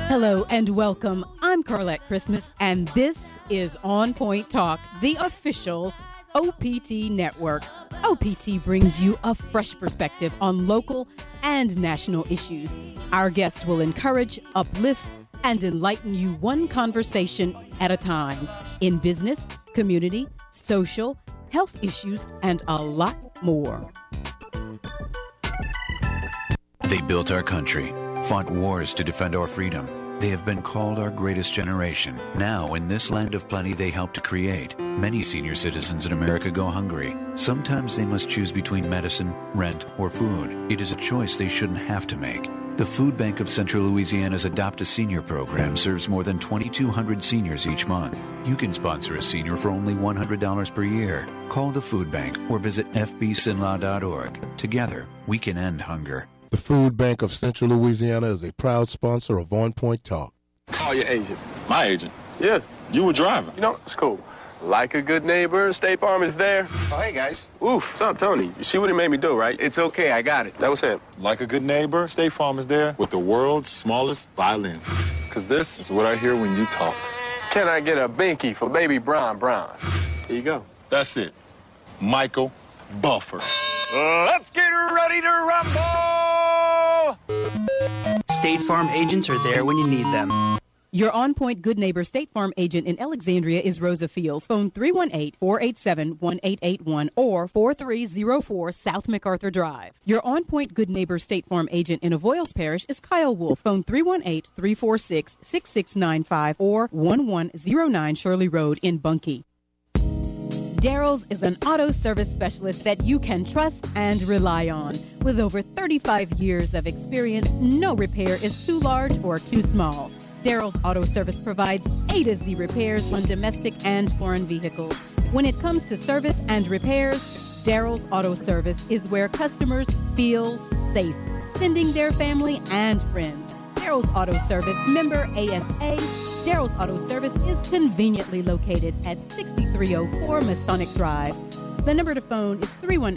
Hello and welcome. I'm Carlette Christmas, and this is On Point Talk, the official OPT network. OPT brings you a fresh perspective on local and national issues. Our guests will encourage, uplift, and enlighten you one conversation at a time in business, community, social, health issues, and a lot more. They built our country, fought wars to defend our freedom. They have been called our greatest generation. Now, in this land of plenty they help to create, many senior citizens in America go hungry. Sometimes they must choose between medicine, rent, or food. It is a choice they shouldn't have to make. The Food Bank of Central Louisiana's Adopt a Senior program serves more than 2,200 seniors each month. You can sponsor a senior for only $100 per year. Call the Food Bank or visit fbsinlaw.org. Together, we can end hunger. The Food Bank of Central Louisiana is a proud sponsor of On Point Talk. Call your agent. My agent? Yeah. You were driving. You know, it's cool. Like a good neighbor, State Farm is there. Oh, hey, guys. Oof, what's up, Tony? You see what he made me do, right? It's okay, I got it. That was him. Like a good neighbor, State Farm is there with the world's smallest violin. Because this is what I hear when you talk. Can I get a binky for baby Brown? Here you go. That's it. Michael Buffer. Let's get ready to rumble! State Farm agents are there when you need them. Your On Point Good Neighbor State Farm agent in Alexandria is Rosa Fields. Phone 318-487-1881 or 4304 South MacArthur Drive. Your On Point Good Neighbor State Farm agent in Avoyles Parish is Kyle Wolf. Phone 318-346-6695 or 1109 Shirley Road in Bunkie. Daryl's is an auto service specialist that you can trust and rely on. With over 35 years of experience, no repair is too large or too small. Daryl's Auto Service provides A to Z repairs on domestic and foreign vehicles. When it comes to service and repairs, Daryl's Auto Service is where customers feel safe, sending their family and friends. Daryl's Auto Service, member ASA. Daryl's Auto Service is conveniently located at 6304 Masonic Drive. The number to phone is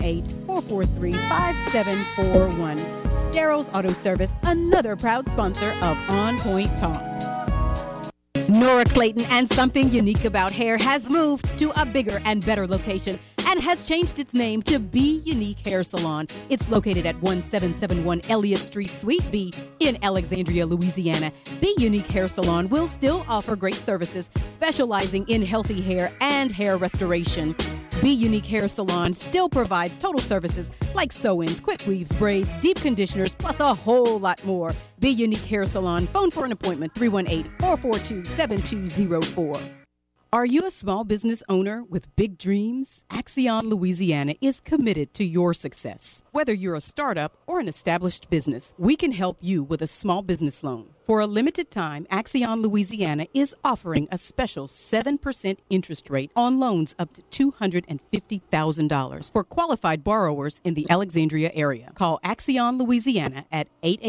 318-443-5741. Daryl's Auto Service, another proud sponsor of On Point Talk. Nora Clayton and Something Unique About Hair has moved to a bigger and better location and has changed its name to Be Unique Hair Salon. It's located at 1771 Elliott Street, Suite B in Alexandria, Louisiana. Be Unique Hair Salon will still offer great services, specializing in healthy hair and hair restoration. Be Unique Hair Salon still provides total services like sew-ins, quick weaves, braids, deep conditioners, plus a whole lot more. Be Unique Hair Salon. Phone for an appointment, 318-442-7204. Are you a small business owner with big dreams? Axion Louisiana is committed to your success. Whether you're a startup or an established business, we can help you with a small business loan. For a limited time, Axion Louisiana is offering a special 7% interest rate on loans up to $250,000 for qualified borrowers in the Alexandria area. Call Axion Louisiana at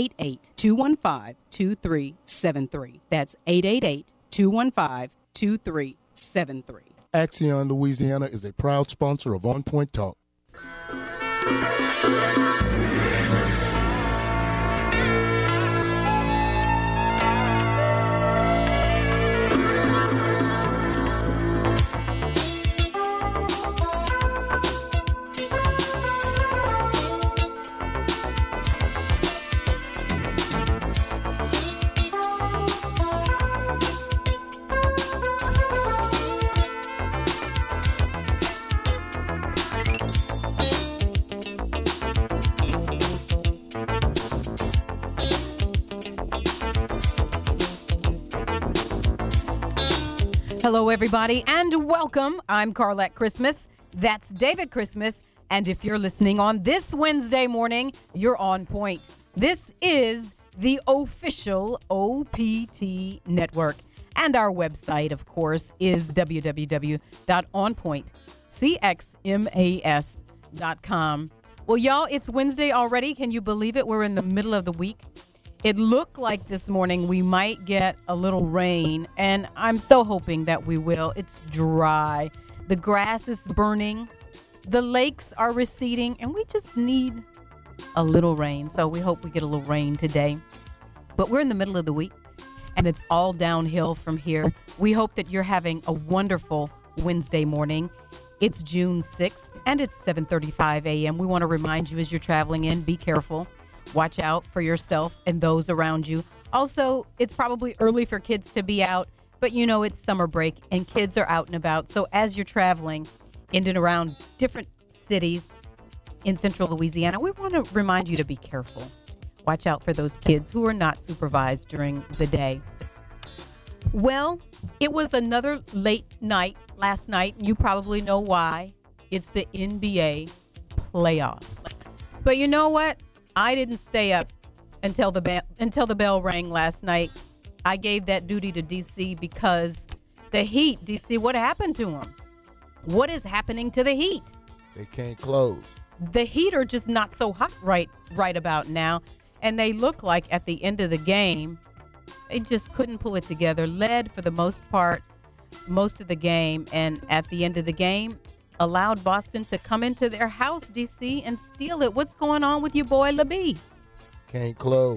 888-215-2373. That's 888-215-2373. Axion Louisiana is a proud sponsor of On Point Talk. Hello, everybody, and welcome. I'm Carlette Christmas. That's David Christmas. And if you're listening on this Wednesday morning, you're on point. This is the official OPT network. And our website, of course, is www.onpointcxmas.com. Well, y'all, it's Wednesday already. Can you believe it? We're in the middle of the week. It looked like this morning we might get a little rain, and I'm so hoping that we will. It's dry. The grass is burning. The lakes are receding, and we just need a little rain. So we hope we get a little rain today. But we're in the middle of the week. and it's all downhill from here. We hope that you're having a wonderful Wednesday morning. It's June 6th, and it's 7:35 a.m. We want to remind you as you're traveling in, be careful. Watch out for yourself and those around you. Also, it's probably early for kids to be out, but you know it's summer break, and kids are out and about. So as you're traveling in and around different cities in central Louisiana, we want to remind you to be careful. Watch out for those kids who are not supervised during the day. Well, it was another late night last night. You probably know why. It's the NBA playoffs. But you know what? I didn't stay up until the bell rang last night. I gave that duty to DC because the Heat, DC, what happened to them? What is happening to the Heat? They can't close. The Heat are just not so hot right about now. And they look like at the end of the game, they just couldn't pull it together. Led for the most part, most of the game. And at the end of the game, allowed Boston to come into their house, DC, and steal it. What's going on with your boy, LeBee? Can't close.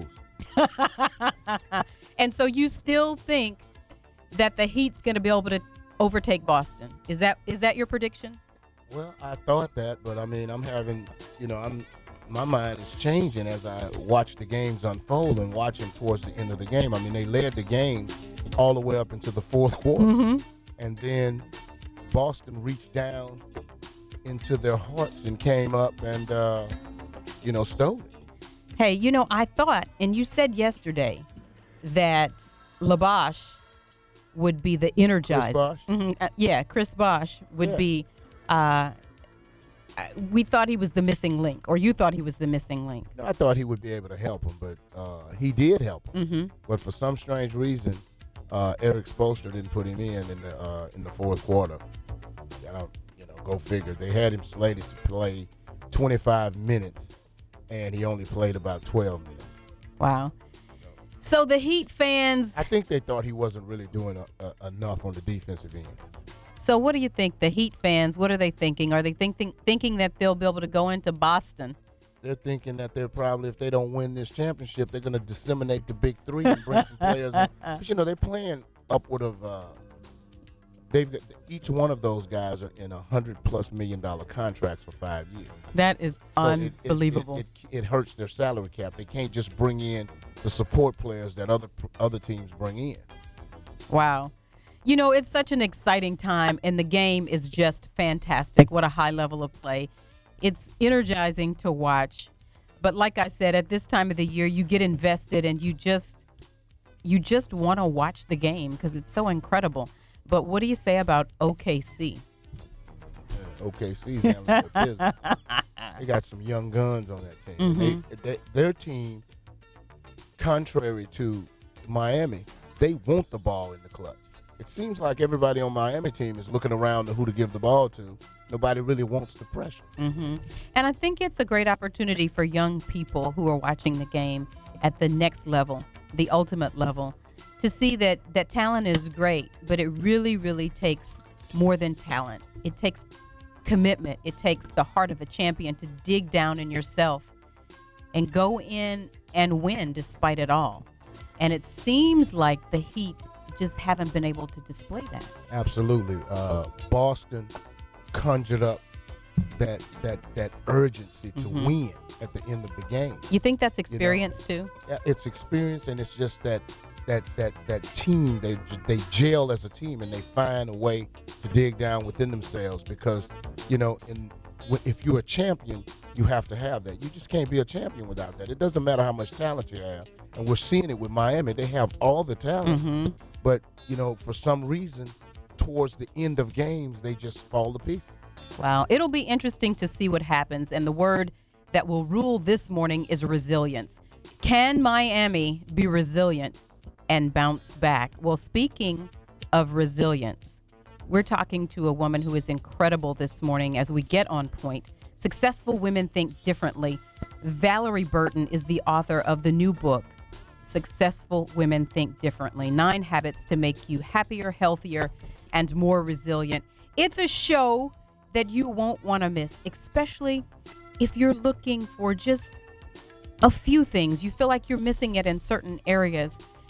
And so you still think that the Heat's going to be able to overtake Boston? Is that your prediction? Well, I thought that, but I mean, my mind is changing as I watch the games unfold and watching towards the end of the game. I mean, they led the game all the way up into the fourth quarter, and then Boston reached down into their hearts and came up and, stole it. Hey, I thought, and you said yesterday that LaBosh would be the energizer. Chris Bosh? Chris Bosh would be. We thought he was the missing link, or you thought he was the missing link. No, I thought he would be able to help him, but he did help him. But for some strange reason, Eric Spoelstra didn't put him in the fourth quarter. Go figure. They had him slated to play 25 minutes, and he only played about 12 minutes. Wow. So the Heat fans, I think they thought he wasn't really doing enough on the defensive end. So what do you think? The Heat fans, what are they thinking? Are they thinking that they'll be able to go into Boston? They're thinking that they're probably, if they don't win this championship, they're going to disseminate the big three and bring some players in. But, they're playing upward of, they've got, each one of those guys are in $100+ million contracts for 5 years. That is unbelievable. It hurts their salary cap. They can't just bring in the support players that other teams bring in. Wow. It's such an exciting time, and the game is just fantastic. What a high level of play. It's energizing to watch. But like I said, at this time of the year, you get invested, and you just want to watch the game because it's so incredible. But what do you say about OKC? OKC's handling their business. They got some young guns on that team. Their team, contrary to Miami, they want the ball in the clutch. It seems like everybody on Miami team is looking around to who to give the ball to. Nobody really wants the pressure. And I think it's a great opportunity for young people who are watching the game at the next level, the ultimate level, to see that talent is great, but it really, really takes more than talent. It takes commitment. It takes the heart of a champion to dig down in yourself and go in and win despite it all. And it seems like the Heat just haven't been able to display that. Absolutely. Boston conjured up that urgency to win at the end of the game. You think that's experience too? Yeah, it's experience, and it's just that team, they gel as a team, and they find a way to dig down within themselves because, if you're a champion, you have to have that. You just can't be a champion without that. It doesn't matter how much talent you have. And we're seeing it with Miami. They have all the talent. But, for some reason, towards the end of games, they just fall to pieces. Wow. It'll be interesting to see what happens. And the word that will rule this morning is resilience. Can Miami be resilient and bounce back? Well, speaking of resilience, we're talking to a woman who is incredible this morning as we get on point. Successful Women Think Differently. Valerie Burton is the author of the new book, Successful Women Think Differently, 9 Habits to Make You Happier, Healthier, and More Resilient. It's a show that you won't want to miss, especially if you're looking for just a few things. You feel like you're missing it in certain areas.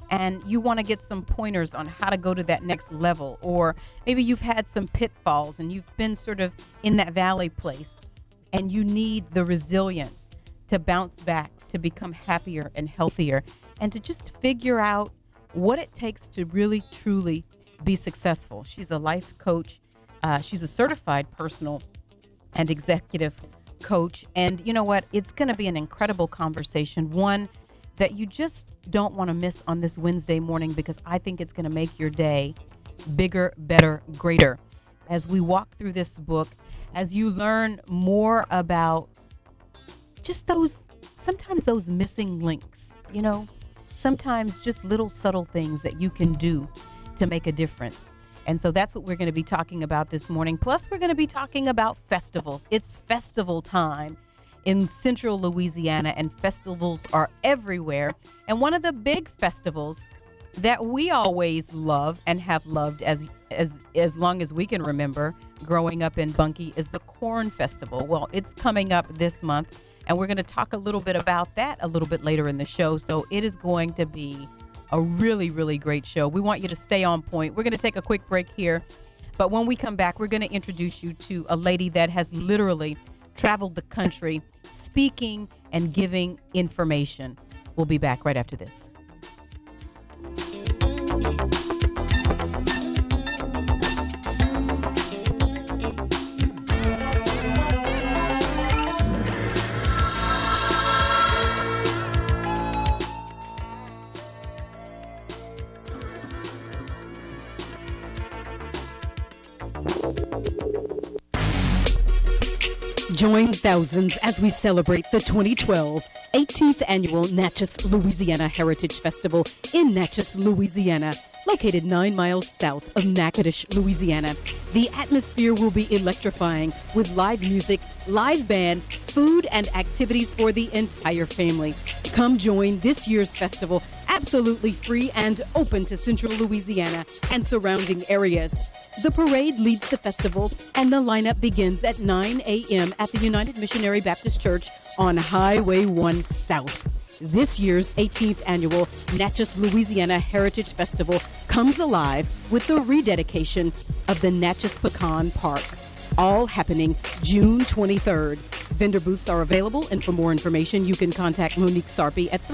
and you want to get some pointers on how to go to that next level, or maybe you've had some pitfalls and you've been sort of in that valley place and you need the resilience to bounce back, to become happier and healthier, and to just figure out what it takes to really, truly be successful. She's a life coach. She's a certified personal and executive coach. And you know what? It's going to be an incredible conversation, one that you just don't want to miss on this Wednesday morning, because I think it's going to make your day bigger, better, greater. As we walk through this book, as you learn more about just sometimes those missing links, sometimes just little subtle things that you can do to make a difference. And so that's what we're going to be talking about this morning. Plus, we're going to be talking about festivals. It's festival time in central Louisiana, and festivals are everywhere. And one of the big festivals that we always love and have loved as long as we can remember growing up in Bunkie is the Corn Festival. Well, it's coming up this month, and we're going to talk a little bit about that a little bit later in the show. So it is going to be a really, really great show. We want you to stay on point. We're going to take a quick break here, but when we come back, we're going to introduce you to a lady that has literally traveled the country speaking and giving information. We'll be back right after this. Join thousands as we celebrate the 2012 18th Annual Natchez, Louisiana Heritage Festival in Natchez, Louisiana, located 9 miles south of Natchitoches, Louisiana. The atmosphere will be electrifying with live music, live band, food, and activities for the entire family. Come join this year's festival, absolutely free and open to central Louisiana and surrounding areas. The parade leads the festival, and the lineup begins at 9 a.m. at the United Missionary Baptist Church on Highway 1 South. This year's 18th Annual Natchez, Louisiana Heritage Festival comes alive with the rededication of the Natchez Pecan Park, all happening June 23rd. Vendor booths are available, and for more information, you can contact Monique Sarpy at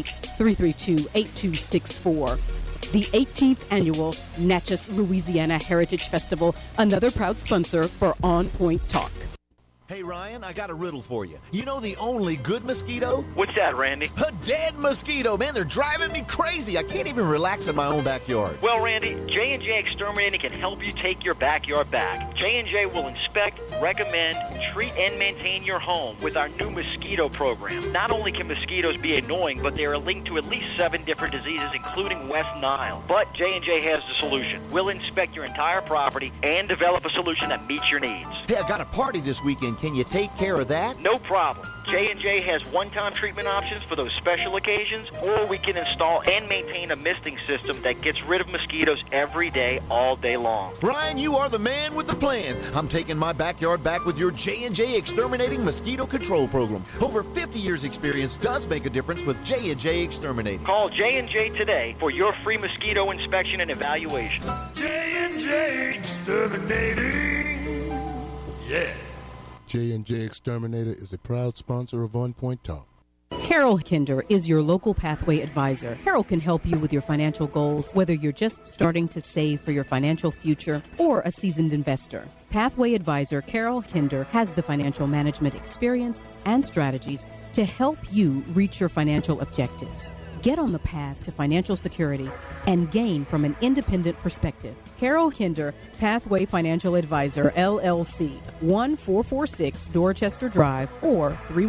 318-332-8264. The 18th Annual Natchez, Louisiana Heritage Festival, another proud sponsor for On Point Talk. Hey, Ryan, I got a riddle for you. You know the only good mosquito? What's that, Randy? A dead mosquito, man. They're driving me crazy. I can't even relax in my own backyard. Well, Randy, J&J Exterminating can help you take your backyard back. J&J will inspect, recommend, treat, and maintain your home with our new mosquito program. Not only can mosquitoes be annoying, but they are linked to at least 7 different diseases, including West Nile. But J&J has the solution. We'll inspect your entire property and develop a solution that meets your needs. Hey, I got a party this weekend. Can you take care of that? No problem. J&J has one-time treatment options for those special occasions, or we can install and maintain a misting system that gets rid of mosquitoes every day, all day long. Ryan, you are the man with the plan. I'm taking my backyard back with your J&J Exterminating Mosquito Control Program. Over 50 years experience does make a difference with J&J Exterminating. Call J&J today for your free mosquito inspection and evaluation. J&J Exterminating. Yeah. J&J Exterminator is a proud sponsor of On Point Talk. Carol Kinder is your local Pathway advisor. Carol can help you with your financial goals, whether you're just starting to save for your financial future or a seasoned investor. Pathway advisor Carol Kinder has the financial management experience and strategies to help you reach your financial objectives. Get on the path to financial security and gain from an independent perspective. Carol Hinder, Pathway Financial Advisor, LLC, 1446 Dorchester Drive, or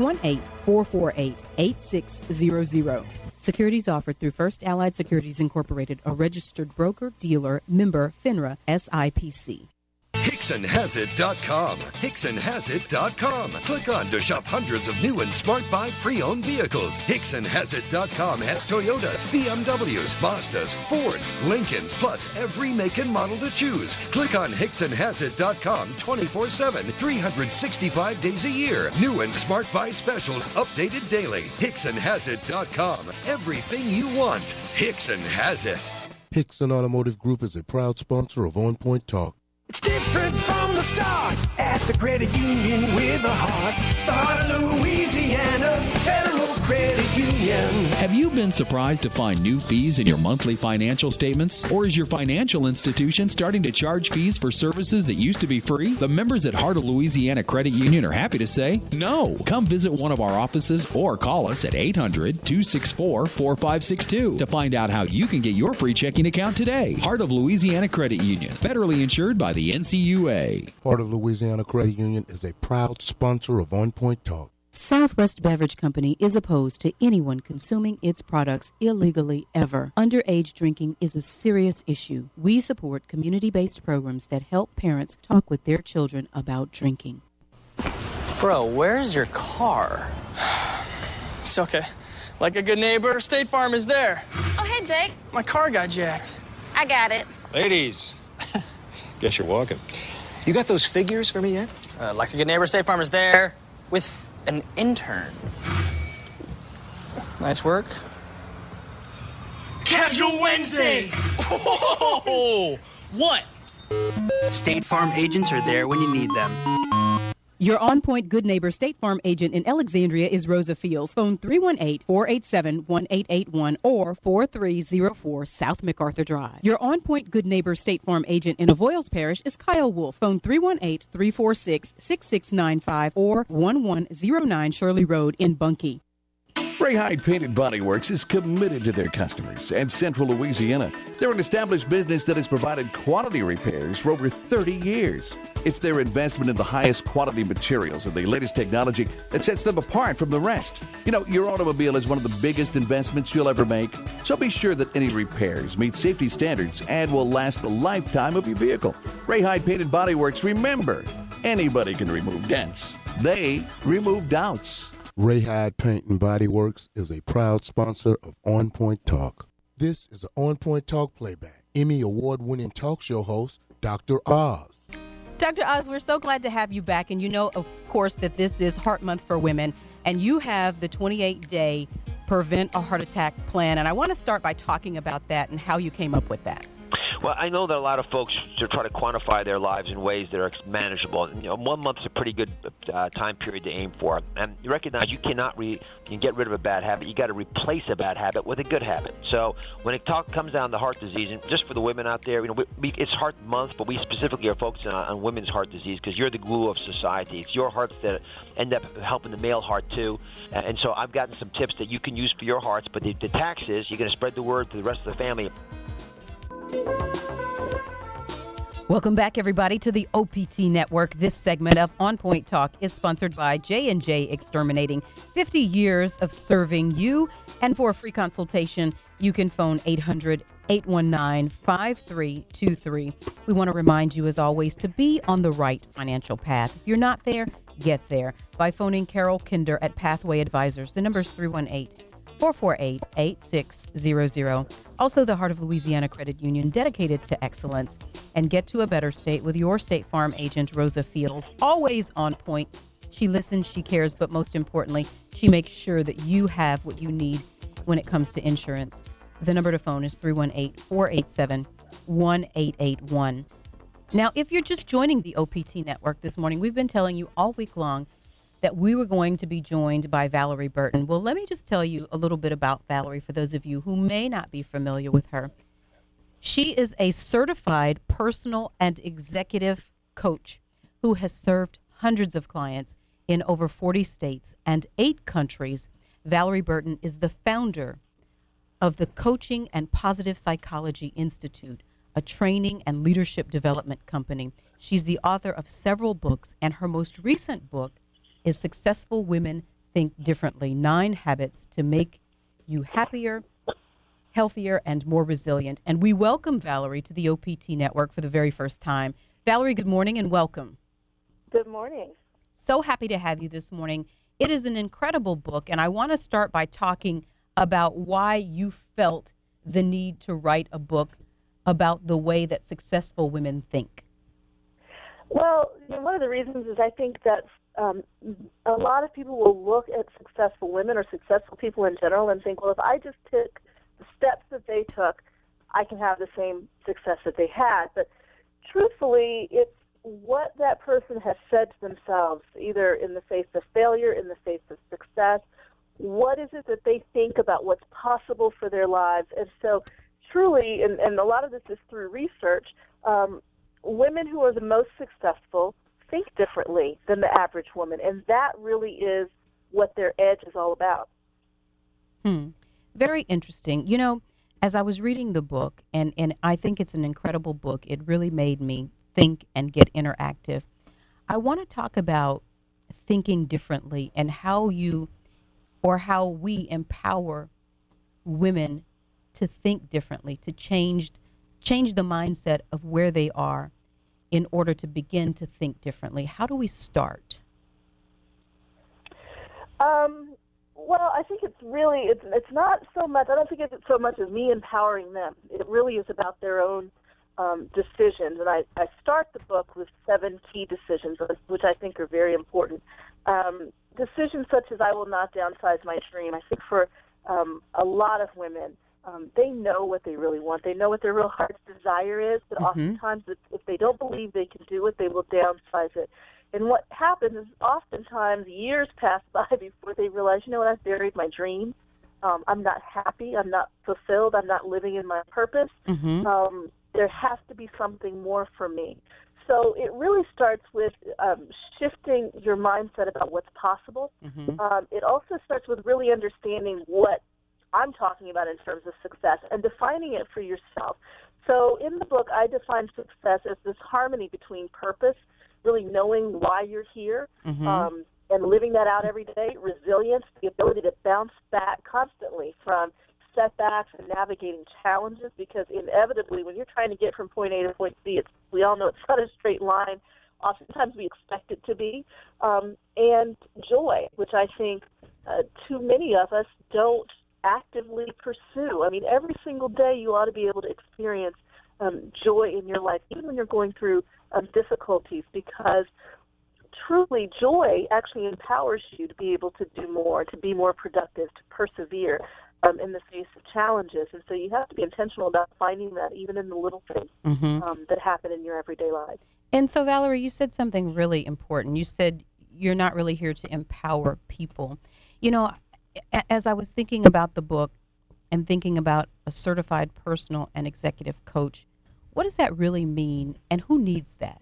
318-448-8600. Securities offered through First Allied Securities Incorporated, a registered broker, dealer, member, FINRA, SIPC. HicksonHasIt.com. HicksonHasIt.com. Click on to shop hundreds of new and Smart Buy pre-owned vehicles. HicksonHasIt.com has Toyotas, BMWs, Mazdas, Fords, Lincolns, plus every make and model to choose. Click on HicksonHasIt.com 24/7, 365 days a year. New and Smart Buy specials updated daily. HicksonHasIt.com. Everything you want. Hickson has it. Hickson Automotive Group is a proud sponsor of On Point Talk. It's different from the start at the credit union with a heart. The heart of Louisiana Federal Credit Union. Have you been surprised to find new fees in your monthly financial statements? Or is your financial institution starting to charge fees for services that used to be free? The members at Heart of Louisiana Credit Union are happy to say no. Come visit one of our offices or call us at 800-264-4562 to find out how you can get your free checking account today. Heart of Louisiana Credit Union, federally insured by the NCUA. Heart of Louisiana Credit Union is a proud sponsor of On Point Talk. Southwest Beverage Company is opposed to anyone consuming its products illegally ever. Underage drinking is a serious issue. We support community-based programs that help parents talk with their children about drinking. Bro, where's your car? It's okay. Like a good neighbor, State Farm is there. Oh, hey, Jake. My car got jacked. I got it. Ladies, guess you're walking. You got those figures for me yet? Like a good neighbor, State Farm is there with an intern. Nice work. Casual Wednesdays. Oh, what? State Farm agents are there when you need them. Your on-point good neighbor State Farm agent in Alexandria is Rosa Fields. Phone 318-487-1881 or 4304 South MacArthur Drive. Your on-point good neighbor State Farm agent in Avoyles Parish is Kyle Wolf. Phone 318-346-6695 or 1109 Shirley Road in Bunkie. Ray Hyde Painted Body Works is committed to their customers and Central Louisiana. They're an established business that has provided quality repairs for over 30 years. It's their investment in the highest quality materials and the latest technology that sets them apart from the rest. You know, your automobile is one of the biggest investments you'll ever make, so be sure that any repairs meet safety standards and will last the lifetime of your vehicle. Ray Hyde Painted Body Works, remember, anybody can remove dents. They remove doubts. Ray Hyde Paint and Body Works is a proud sponsor of On Point Talk. This is an On Point Talk playback. Emmy award-winning talk show host, Dr. Oz. Dr. Oz, we're so glad to have you back. And you know, of course, that this is Heart Month for Women. And you have the 28-day Prevent a Heart Attack plan. And I want to start by talking about that and how you came up with that. Well, I know that a lot of folks try to quantify their lives in ways that are manageable. And, 1 month is a pretty good time period to aim for. And you recognize you can get rid of a bad habit. You got to replace a bad habit with a good habit. So when it comes down to heart disease, and just for the women out there, it's Heart Month, but we specifically are focusing on women's heart disease because you're the glue of society. It's your hearts that end up helping the male heart too. And so I've gotten some tips that you can use for your hearts. But the tax is you're going to spread the word to the rest of the family. Welcome back, everybody, to the OPT Network. This segment of On Point Talk is sponsored by J&J Exterminating. 50 years of serving you. And for a free consultation, you can phone 800-819-5323. We want to remind you, as always, to be on the right financial path. If you're not there, get there by phoning Carol Kinder at Pathway Advisors. The number is 318-448-8600. Also, the Heart of Louisiana Credit Union, dedicated to excellence. And get to a better state with your State Farm agent, Rosa Fields, always on point. She listens, she cares, but most importantly, she makes sure that you have what you need when it comes to insurance. The number to phone is 318-487-1881. Now, if you're just joining the OPT Network this morning, we've been telling you all week long that we were going to be joined by Valerie Burton. Well, let me just tell you a little bit about Valerie for those of you who may not be familiar with her. She is a certified personal and executive coach who has served hundreds of clients in over 40 states and 8 countries. Valerie Burton is the founder of the Coaching and Positive Psychology Institute, a training and leadership development company. She's the author of several books, and her most recent book is Successful Women Think Differently: 9 Habits to Make You Happier, Healthier, and More Resilient. And we welcome Valerie to the OPT Network for the very first time. Valerie, good morning and welcome. Good morning. So happy to have you this morning. It is an incredible book, and I want to start by talking about why you felt the need to write a book about the way that successful women think. Well, one of the reasons is I think that a lot of people will look at successful women or successful people in general and think, well, if I just took the steps that they took, I can have the same success that they had. But truthfully, it's what that person has said to themselves, either in the face of failure, in the face of success. What is it that they think about what's possible for their lives? And so truly, and a lot of this is through research, women who are the most successful think differently than the average woman, and that really is what their edge is all about. Very interesting. You know, as I was reading the book, and I think it's an incredible book, it really made me think and get interactive. I want to talk about thinking differently and how we empower women to think differently, to change the mindset of where they are in order to begin to think differently. How do we start? Well, I think it's not so much, I don't think it's so much as me empowering them. It really is about their own decisions. And I start the book with 7 key decisions, which I think are very important. Decisions such as I will not downsize my dream. I think for a lot of women, they know what they really want. They know what their real heart's desire is, but oftentimes if they don't believe they can do it, they will downsize it. And what happens is oftentimes years pass by before they realize, you know what, I've buried my dream. I'm not happy. I'm not fulfilled. I'm not living in my purpose. There has to be something more for me. So it really starts with shifting your mindset about what's possible. It also starts with really understanding what I'm talking about in terms of success and defining it for yourself. So in the book, I define success as this harmony between purpose, really knowing why you're here, and living that out every day, resilience, the ability to bounce back constantly from setbacks and navigating challenges, because inevitably when you're trying to get from point A to point B, we all know it's not a straight line. Oftentimes we expect it to be. And joy, which I think too many of us don't actively pursue. I mean, every single day you ought to be able to experience joy in your life, even when you're going through difficulties, because truly joy actually empowers you to be able to do more, to be more productive, to persevere in the face of challenges. And so you have to be intentional about finding that even in the little things that happen in your everyday life. And so, Valerie, you said something really important. You said you're not really here to empower people. You know, as I was thinking about the book and thinking about a certified personal and executive coach, what does that really mean, and who needs that?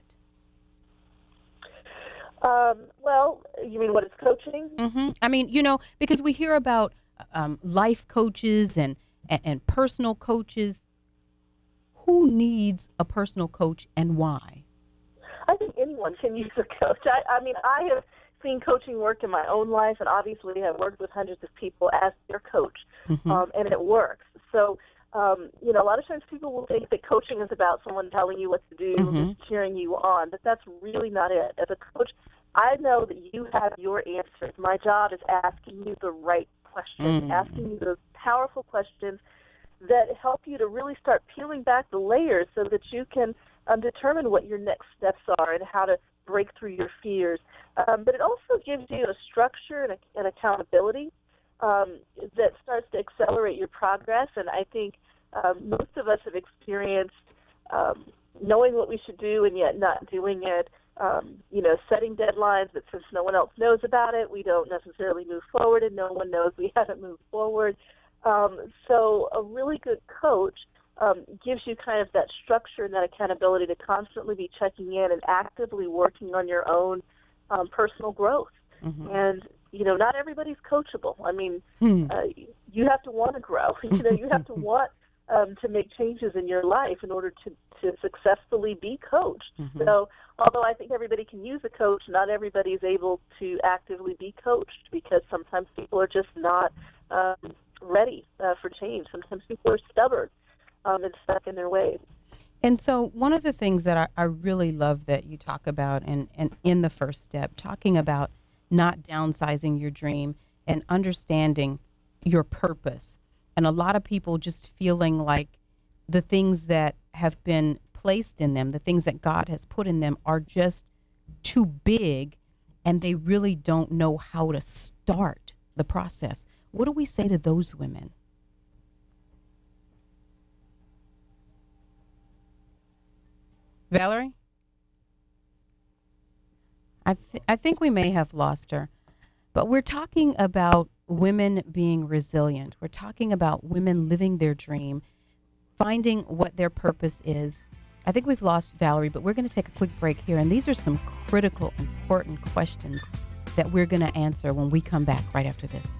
Well, you mean what is coaching? I mean, you know, because we hear about life coaches and personal coaches. Who needs a personal coach and why? I think anyone can use a coach. I mean, I have seen coaching work in my own life, and obviously I've worked with hundreds of people as their coach, and it works. So, you know, a lot of times people will think that coaching is about someone telling you what to do, just cheering you on, but that's really not it. As a coach, I know that you have your answers. My job is asking you the right questions, asking you those powerful questions that help you to really start peeling back the layers so that you can determine what your next steps are and how to break through your fears. But it also gives you a structure and accountability that starts to accelerate your progress. And I think most of us have experienced knowing what we should do and yet not doing it, you know, setting deadlines, but since no one else knows about it, we don't necessarily move forward, and no one knows we haven't moved forward. So a really good coach gives you kind of that structure and that accountability to constantly be checking in and actively working on your own personal growth. And, you know, not everybody's coachable. I mean, you have to want to grow. You know, you have to want to make changes in your life in order to successfully be coached. So although I think everybody can use a coach, not everybody is able to actively be coached because sometimes people are just not ready for change. Sometimes people are stubborn and stuck in their ways. And so one of the things that I really love that you talk about and in the first step, talking about not downsizing your dream and understanding your purpose. And a lot of people just feeling like the things that have been placed in them, the things that God has put in them are just too big, and they really don't know how to start the process. What do we say to those women? Valerie? I think we may have lost her. But we're talking about women being resilient. We're talking about women living their dream, finding what their purpose is. I think we've lost Valerie, but we're going to take a quick break here. And these are some critical, important questions that we're going to answer when we come back right after this.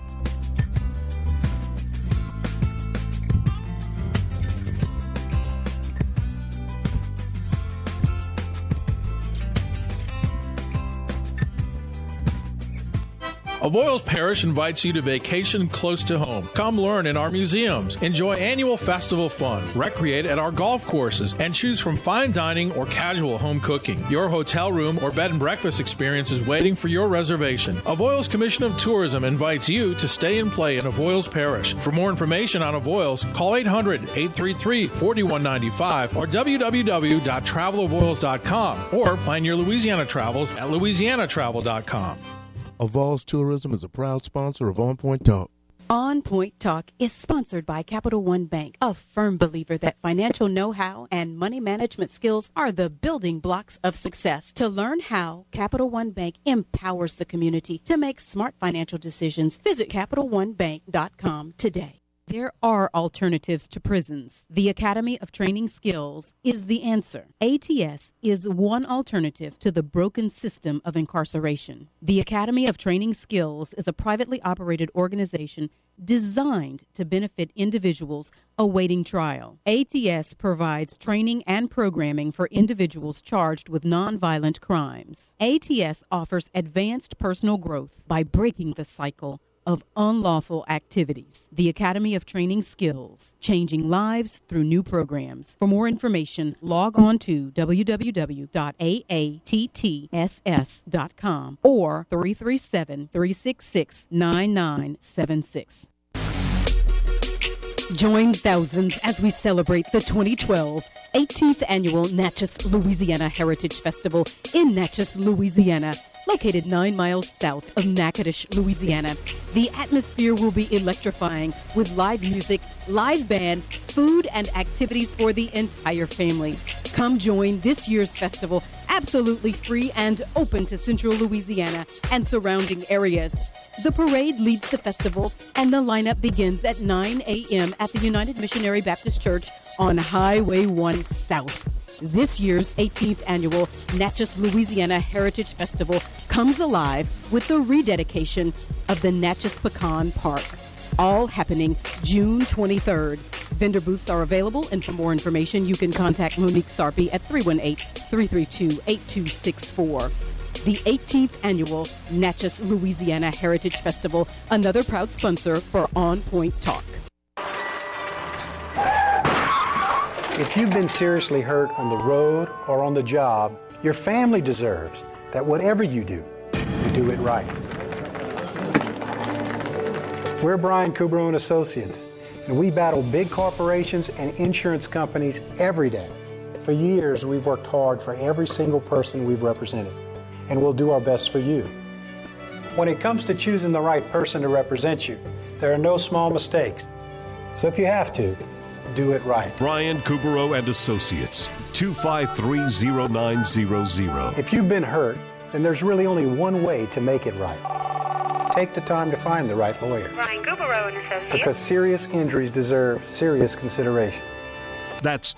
Avoyelles Parish invites you to vacation close to home. Come learn in our museums, enjoy annual festival fun, recreate at our golf courses, and choose from fine dining or casual home cooking. Your hotel room or bed and breakfast experience is waiting for your reservation. Avoyelles Commission of Tourism invites you to stay and play in Avoyelles Parish. For more information on Avoyelles, call 800-833-4195 or www.travelavoyelles.com or plan your Louisiana travels at louisianatravel.com. Avoyelles Tourism is a proud sponsor of On Point Talk. On Point Talk is sponsored by Capital One Bank, a firm believer that financial know-how and money management skills are the building blocks of success. To learn how Capital One Bank empowers the community to make smart financial decisions, visit CapitalOneBank.com today. There are alternatives to prisons. The Academy of Training Skills is the answer. ATS is one alternative to the broken system of incarceration. The Academy of Training Skills is a privately operated organization designed to benefit individuals awaiting trial. ATS provides training and programming for individuals charged with nonviolent crimes. ATS offers advanced personal growth by breaking the cycle of unlawful activities. The Academy of Training Skills, changing lives through new programs. For more information, log on to www.aatts.com or 337-366-9976. Join thousands as we celebrate the 2012 18th Annual Natchez, Louisiana Heritage Festival in Natchez, Louisiana, located 9 miles south of Natchitoches, Louisiana. The atmosphere will be electrifying with live music, live band, food, and activities for the entire family. Come join this year's festival, absolutely free and open to Central Louisiana and surrounding areas. The parade leads the festival, and the lineup begins at 9 a.m. at the United Missionary Baptist Church on Highway 1 South. This year's 18th Annual Natchez, Louisiana Heritage Festival comes alive with the rededication of the Natchez Pecan Park. All happening June 23rd. Vendor booths are available, and for more information, you can contact Monique Sarpy at 318-332-8264. The 18th Annual Natchez, Louisiana Heritage Festival, another proud sponsor for On Point Talk. If you've been seriously hurt on the road or on the job, your family deserves that whatever you do it right. We're Brian Kubrow & Associates, and we battle big corporations and insurance companies every day. For years, we've worked hard for every single person we've represented, and we'll do our best for you. When it comes to choosing the right person to represent you, there are no small mistakes. So if you have to, do it right. Brian Kubrow and Associates, 253-0900. If you've been hurt, then there's really only one way to make it right. Take the time to find the right lawyer. Brian Kubrow and Associates. Because serious injuries deserve serious consideration. That's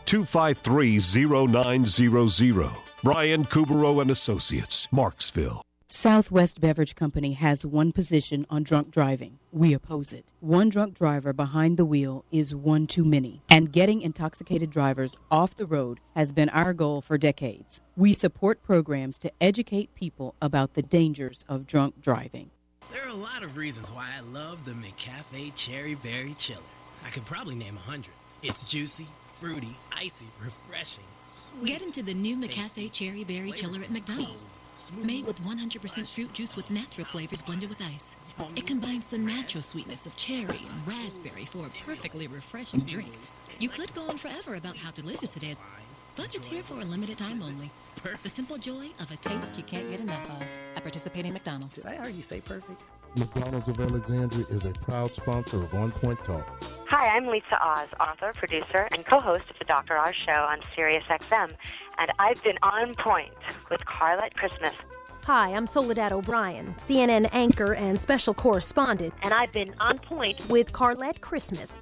253-0900. Brian Kubrow and Associates, Marksville. Southwest Beverage Company has one position on drunk driving. We oppose it. One drunk driver behind the wheel is one too many, and getting intoxicated drivers off the road has been our goal for decades. We support programs to educate people about the dangers of drunk driving. There are a lot of reasons why I love the McCafe Cherry Berry Chiller. I could probably name 100. It's juicy, fruity, icy, refreshing, sweet. Get into the new McCafe Cherry Berry Chiller at McDonald's. Made with 100% fruit juice with natural flavors blended with ice. It combines the natural sweetness of cherry and raspberry for a perfectly refreshing drink. You could go on forever about how delicious it is, but it's here for a limited time only. The simple joy of a taste you can't get enough of. At participating McDonald's. Did I hear you say perfect? McDonald's of Alexandria is a proud sponsor of On Point Talk. Hi, I'm Lisa Oz, author, producer, and co-host of the Dr. Oz Show on SiriusXM, and I've been on point with Carlette Christmas. Hi, I'm Soledad O'Brien, CNN anchor and special correspondent, and I've been on point with Carlette Christmas.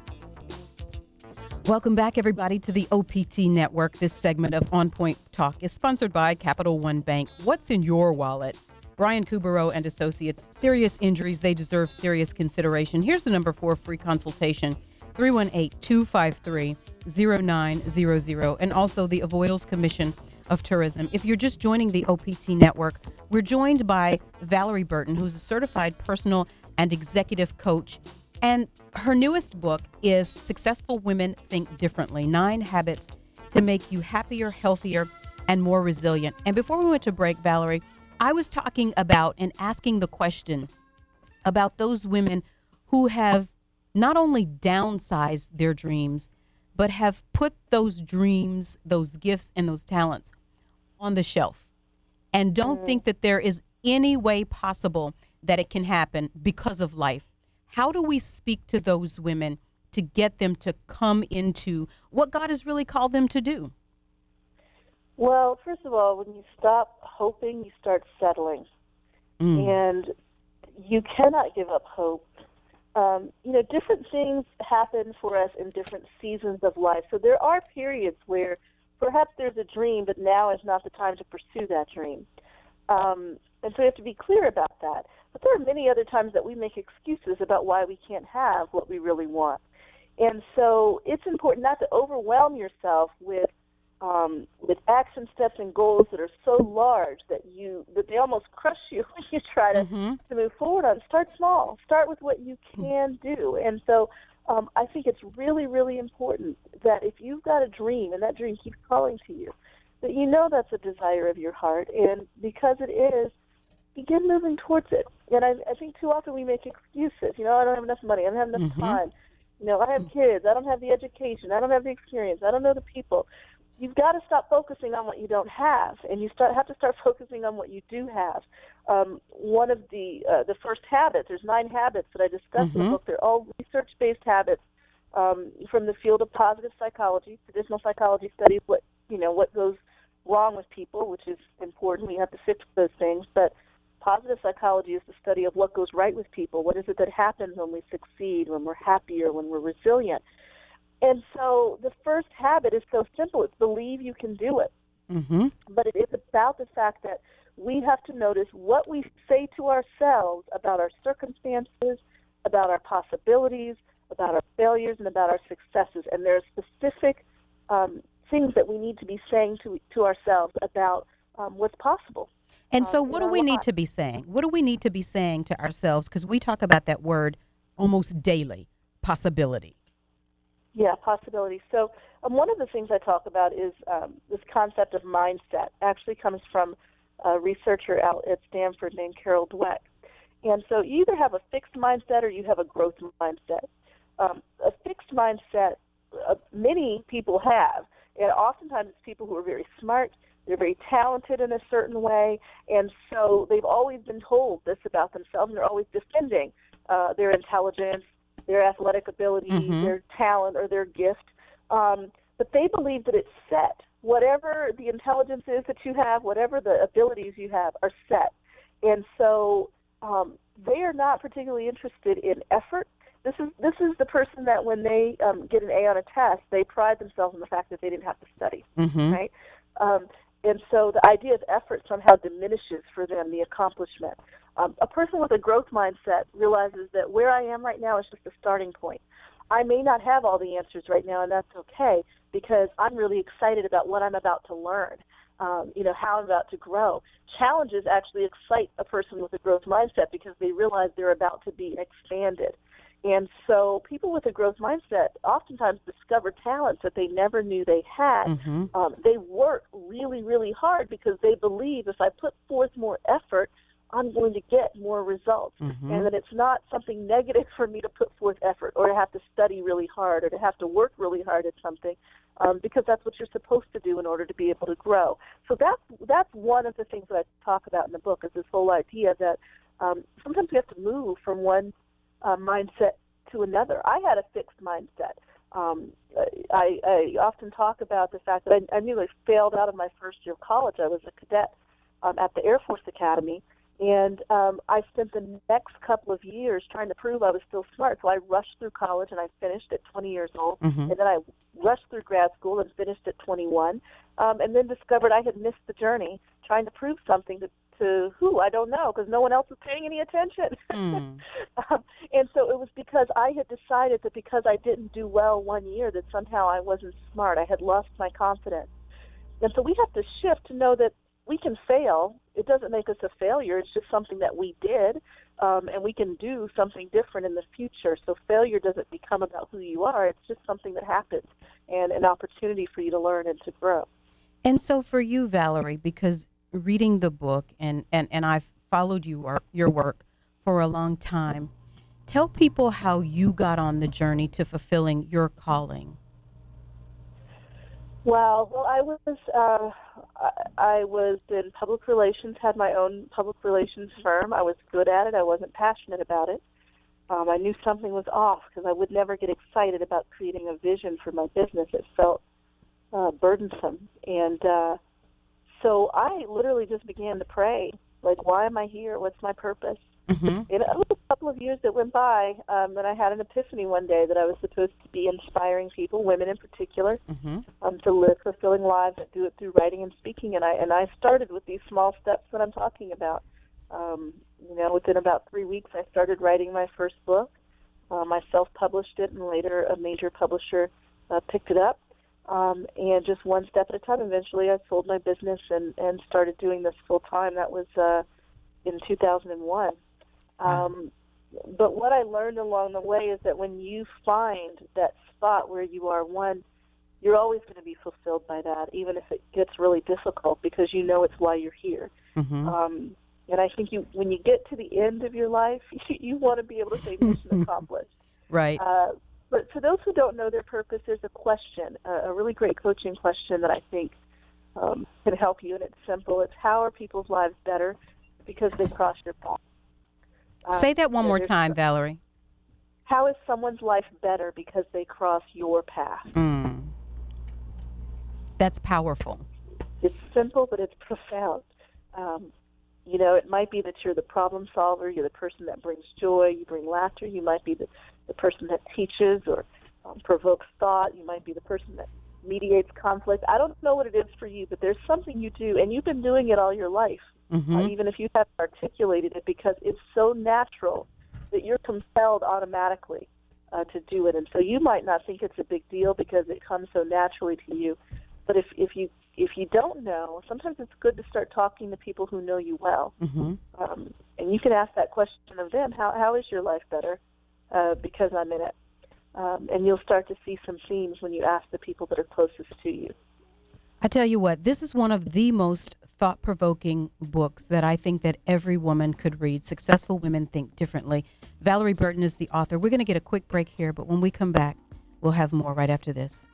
Welcome back, everybody, to the OPT Network. This segment of On Point Talk is sponsored by Capital One Bank. What's in your wallet? Brian Kubero and Associates. Serious injuries, they deserve serious consideration. Here's the number for a free consultation, 318-253-0900, and also the Avoyelles Commission of Tourism. If you're just joining the OPT Network, we're joined by Valerie Burton, who's a certified personal and executive coach. And her newest book is Successful Women Think Differently, 9 Habits to Make You Happier, Healthier, and More Resilient. And before we went to break, Valerie, I was talking about and asking the question about those women who have not only downsized their dreams, but have put those dreams, those gifts, and those talents on the shelf and don't think that there is any way possible that it can happen because of life. How do we speak to those women to get them to come into what God has really called them to do? Well, first of all, when you stop hoping, you start settling. And you cannot give up hope. Different things happen for us in different seasons of life. So there are periods where perhaps there's a dream, but now is not the time to pursue that dream. And so you have to be clear about that. But there are many other times that we make excuses about why we can't have what we really want. And so it's important not to overwhelm yourself with action steps and goals that are so large that they almost crush you when you try to move forward on. Start small. Start with what you can do. And so I think it's really, really important that if you've got a dream and that dream keeps calling to you, that you know that's a desire of your heart. And because it is, begin moving towards it. And I think too often we make excuses. I don't have enough money. I don't have enough time. I have kids. I don't have the education. I don't have the experience. I don't know the people. You've got to stop focusing on what you don't have, and you have to start focusing on what you do have. One of the first habits, there's 9 habits that I discuss in the book. They're all research-based habits from the field of positive psychology. Traditional psychology studies what goes wrong with people, which is important. We have to fix those things. But positive psychology is the study of what goes right with people. What is it that happens when we succeed, when we're happier, when we're resilient? And so the first habit is so simple. It's believe you can do it. But it is about the fact that we have to notice what we say to ourselves about our circumstances, about our possibilities, about our failures, and about our successes. And there are specific things that we need to be saying to ourselves about what's possible. And so what do we need to be saying? What do we need to be saying to ourselves? Because we talk about that word almost daily, possibility. Yeah, possibility. So one of the things I talk about is this concept of mindset. Actually comes from a researcher out at Stanford named Carol Dweck. And so you either have a fixed mindset or you have a growth mindset. A fixed mindset, many people have, and oftentimes it's people who are very smart, they're very talented in a certain way, and so they've always been told this about themselves, and they're always defending their intelligence, their athletic ability, their talent, or their gift. But they believe that it's set. Whatever the intelligence is that you have, whatever the abilities you have are set. And so they are not particularly interested in effort. This is the person that when they get an A on a test, they pride themselves on the fact that they didn't have to study, right? And so the idea of effort somehow diminishes for them the accomplishment. A person with a growth mindset realizes that where I am right now is just a starting point. I may not have all the answers right now, and that's okay, because I'm really excited about what I'm about to learn, how I'm about to grow. Challenges actually excite a person with a growth mindset because they realize they're about to be expanded. And so people with a growth mindset oftentimes discover talents that they never knew they had. They work really, really hard because they believe if I put forth more effort, I'm going to get more results. And that it's not something negative for me to put forth effort or to have to study really hard or to have to work really hard at something, because that's what you're supposed to do in order to be able to grow. So that's one of the things that I talk about in the book, is this whole idea that sometimes we have to move from one mindset to another. I had a fixed mindset. I often talk about the fact that I nearly failed out of my first year of college. I was a cadet at the Air Force Academy, and I spent the next couple of years trying to prove I was still smart. So I rushed through college, and I finished at 20 years old, and then I rushed through grad school and finished at 21, and then discovered I had missed the journey trying to prove something to who, I don't know, because no one else was paying any attention. And so it was because I had decided that because I didn't do well one year that somehow I wasn't smart. I had lost my confidence. And so we have to shift to know that we can fail. It doesn't make us a failure. It's just something that we did, and we can do something different in the future. So failure doesn't become about who you are. It's just something that happens and an opportunity for you to learn and to grow. And so for you, Valerie, because reading the book, and I've followed your work for a long time, tell people how you got on the journey to fulfilling your calling. Well, I was in public relations, had my own public relations firm. I was good at it. I wasn't passionate about it. I knew something was off because I would never get excited about creating a vision for my business. It felt burdensome. And so I literally just began to pray, like, why am I here? What's my purpose? And it was a couple of years that went by, and I had an epiphany one day that I was supposed to be inspiring people, women in particular, to live fulfilling lives and do it through writing and speaking. And I started with these small steps that I'm talking about. Within about 3 weeks, I started writing my first book. I self-published it, and later a major publisher picked it up. And just one step at a time, eventually I sold my business and started doing this full time. That was in 2001. But what I learned along the way is that when you find that spot where you are one, you're always going to be fulfilled by that, even if it gets really difficult, because you know it's why you're here. And I think when you get to the end of your life, you want to be able to say mission accomplished. Right. But for those who don't know their purpose, there's a question, a really great coaching question that I think can help you, and it's simple. It's how are people's lives better because they cross your path? Say that one more time, Valerie. How is someone's life better because they cross your path? That's powerful. It's simple, but it's profound. It might be that you're the problem solver, you're the person that brings joy, you bring laughter, you might be the person that teaches or provokes thought, you might be the person that mediates conflict. I don't know what it is for you, but there's something you do, and you've been doing it all your life, even if you haven't articulated it, because it's so natural that you're compelled automatically to do it. And so you might not think it's a big deal because it comes so naturally to you, but if you don't know, sometimes it's good to start talking to people who know you well. And you can ask that question of them, how is your life better because I'm in it? And you'll start to see some themes when you ask the people that are closest to you. I tell you what, this is one of the most thought-provoking books that I think that every woman could read. Successful Women Think Differently. Valerie Burton is the author. We're going to get a quick break here, but when we come back, we'll have more right after this.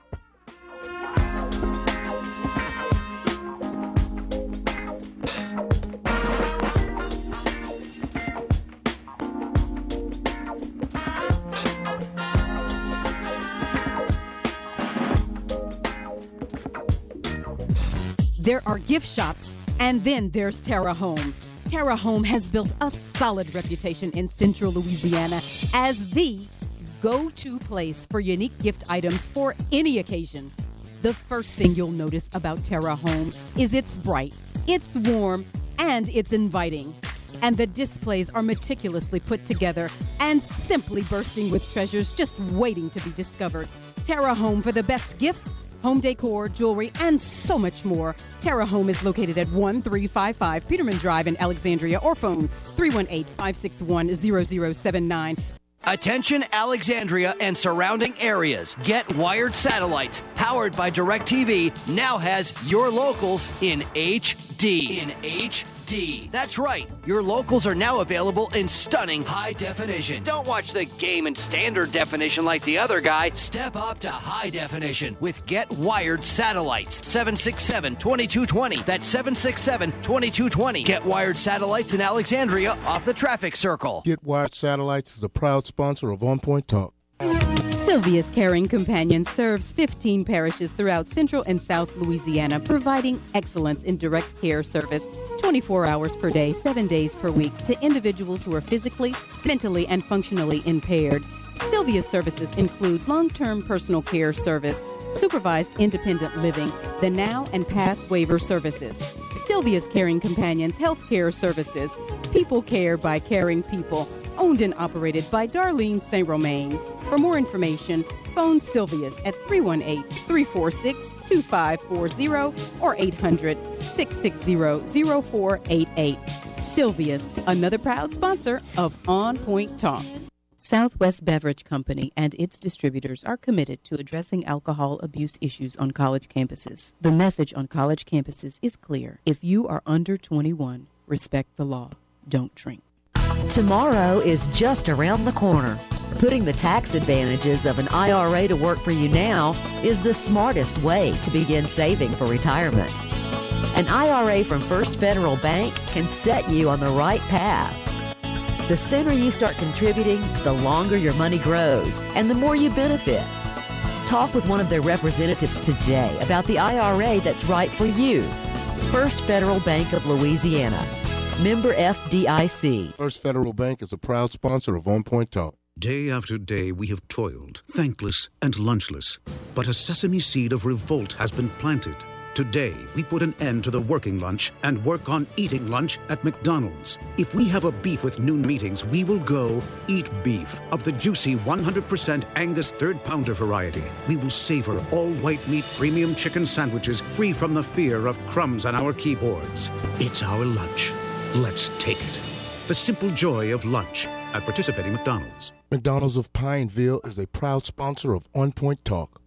There are gift shops, and then there's Terra Home. Terra Home has built a solid reputation in Central Louisiana as the go-to place for unique gift items for any occasion. The first thing you'll notice about Terra Home is it's bright, it's warm, and it's inviting. And the displays are meticulously put together and simply bursting with treasures just waiting to be discovered. Terra Home for the best gifts, home decor, jewelry, and so much more. Terra Home is located at 1355 Peterman Drive in Alexandria, or phone 318-561-0079. Attention Alexandria and surrounding areas. Get Wired Satellites, powered by DirecTV, now has your locals in HD. That's right. Your locals are now available in stunning high definition. Don't watch the game in standard definition like the other guy. Step up to high definition with Get Wired Satellites. 767-2220. That's 767-2220. Get Wired Satellites in Alexandria off the traffic circle. Get Wired Satellites is a proud sponsor of On Point Talk. Sylvia's Caring Companion serves 15 parishes throughout Central and South Louisiana, providing excellence in direct care service 24 hours per day, 7 days per week to individuals who are physically, mentally, and functionally impaired. Sylvia's services include long-term personal care service, supervised independent living, the now and past waiver services. Sylvia's Caring Companions Healthcare Services, people care by caring people, owned and operated by Darlene St. Romain. For more information, phone Sylvia's at 318-346-2540 or 800-660-0488. Sylvia's, another proud sponsor of On Point Talk. Southwest Beverage Company and its distributors are committed to addressing alcohol abuse issues on college campuses. The message on college campuses is clear. If you are under 21, respect the law. Don't drink. Tomorrow is just around the corner. Putting the tax advantages of an IRA to work for you now is the smartest way to begin saving for retirement. An IRA from First Federal Bank can set you on the right path. The sooner you start contributing, the longer your money grows and the more you benefit. Talk with one of their representatives today about the IRA that's right for you. First Federal Bank of Louisiana. Member FDIC. First Federal Bank is a proud sponsor of On Point Talk. Day after day we have toiled, thankless and lunchless. But a sesame seed of revolt has been planted. Today, we put an end to the working lunch and work on eating lunch at McDonald's. If we have a beef with noon meetings, we will go eat beef of the juicy 100% Angus third pounder variety. We will savor all white meat premium chicken sandwiches free from the fear of crumbs on our keyboards. It's our lunch. Let's take it. The simple joy of lunch at participating McDonald's. McDonald's of Pineville is a proud sponsor of On Point Talk.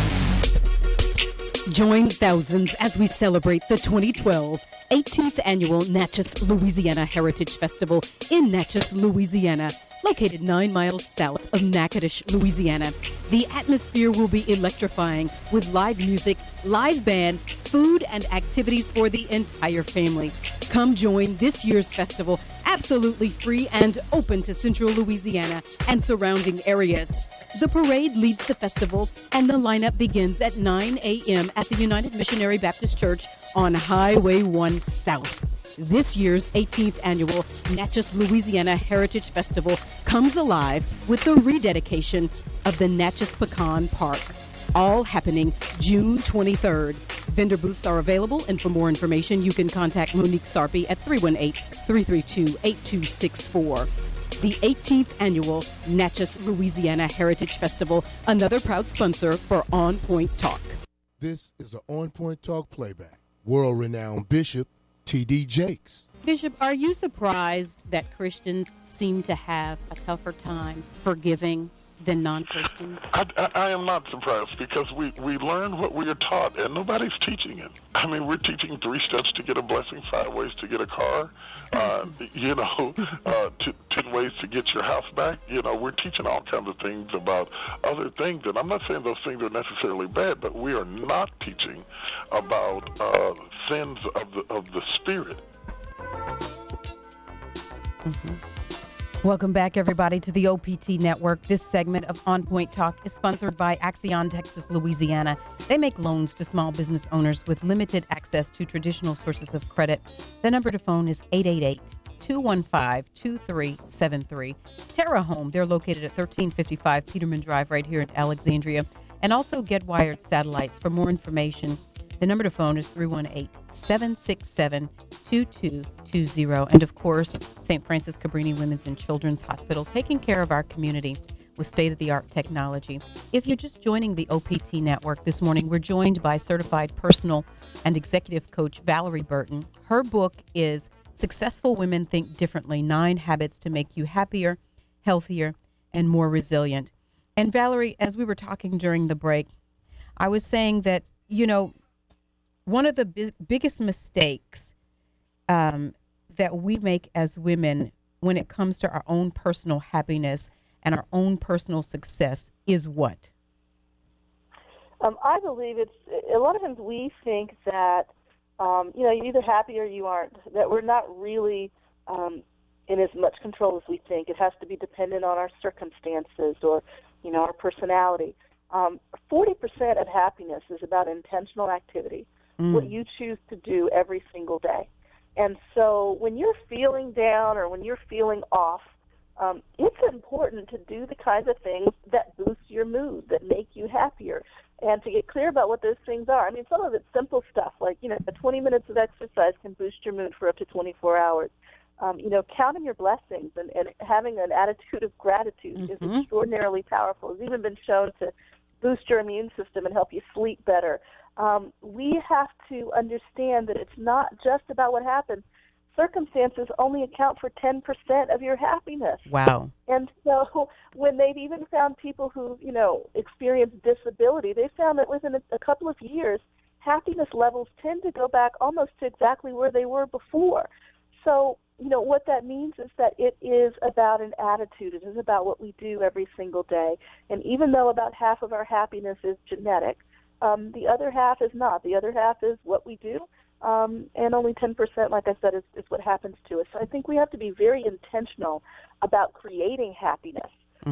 Join thousands as we celebrate the 2012 18th Annual Natchez, Louisiana Heritage Festival in Natchez, Louisiana, located 9 miles south of Natchitoches, Louisiana. The atmosphere will be electrifying with live music, live band, food, and activities for the entire family. Come join this year's festival, absolutely free and open to Central Louisiana and surrounding areas. The parade leads the festival, and the lineup begins at 9 a.m. at the United Missionary Baptist Church on Highway 1 South. This year's 18th Annual Natchez, Louisiana Heritage Festival comes alive with the rededication of the Natchez Pecan Park, all happening June 23rd. Vendor booths are available, and for more information, you can contact Monique Sarpy at 318-332-8264. The 18th Annual Natchez, Louisiana Heritage Festival, another proud sponsor for On Point Talk. This is an On Point Talk playback. World-renowned Bishop T.D. Jakes. Bishop, are you surprised that Christians seem to have a tougher time forgiving than non-Christians? I am not surprised, because we learn what we are taught, and nobody's teaching it. I mean, we're teaching 3 steps to get a blessing, 5 ways to get a car, 10 ways to get your house back. You know, we're teaching all kinds of things about other things, and I'm not saying those things are necessarily bad, but we are not teaching about sins of the spirit. Mm-hmm. Welcome back, everybody, to the OPT Network. This segment of On Point Talk is sponsored by Axion Texas, Louisiana. They make loans to small business owners with limited access to traditional sources of credit. The number to phone is 888-215-2373. Terra Home, they're located at 1355 Peterman Drive right here in Alexandria. And also Get Wired Satellites. For more information, the number to phone is 318-767-2220. And, of course, St. Francis Cabrini Women's and Children's Hospital, taking care of our community with state-of-the-art technology. If you're just joining the OPT Network this morning, we're joined by certified personal and executive coach Valerie Burton. Her book is Successful Women Think Differently, 9 Habits to Make You Happier, Healthier, and more resilient. And Valerie, as we were talking during the break, I was saying that, one of the biggest mistakes that we make as women when it comes to our own personal happiness and our own personal success is what? I believe it's a lot of times we think that you're either happy or you aren't. That we're not really in as much control as we think. It has to be dependent on our circumstances or our personality. 40% of happiness is about intentional activity, what you choose to do every single day. And so when you're feeling down or when you're feeling off, it's important to do the kinds of things that boost your mood, that make you happier, and to get clear about what those things are. I mean, some of it's simple stuff, like, 20 minutes of exercise can boost your mood for up to 24 hours. Counting your blessings and having an attitude of gratitude is extraordinarily powerful. It's even been shown to boost your immune system and help you sleep better. We have to understand that it's not just about what happens. Circumstances only account for 10% of your happiness. Wow. And so when they've even found people who, experience disability, they found that within a couple of years, happiness levels tend to go back almost to exactly where they were before. So, what that means is that it is about an attitude. It is about what we do every single day. And even though about half of our happiness is genetic, the other half is not. The other half is what we do. And only 10%, like I said, is what happens to us. So I think we have to be very intentional about creating happiness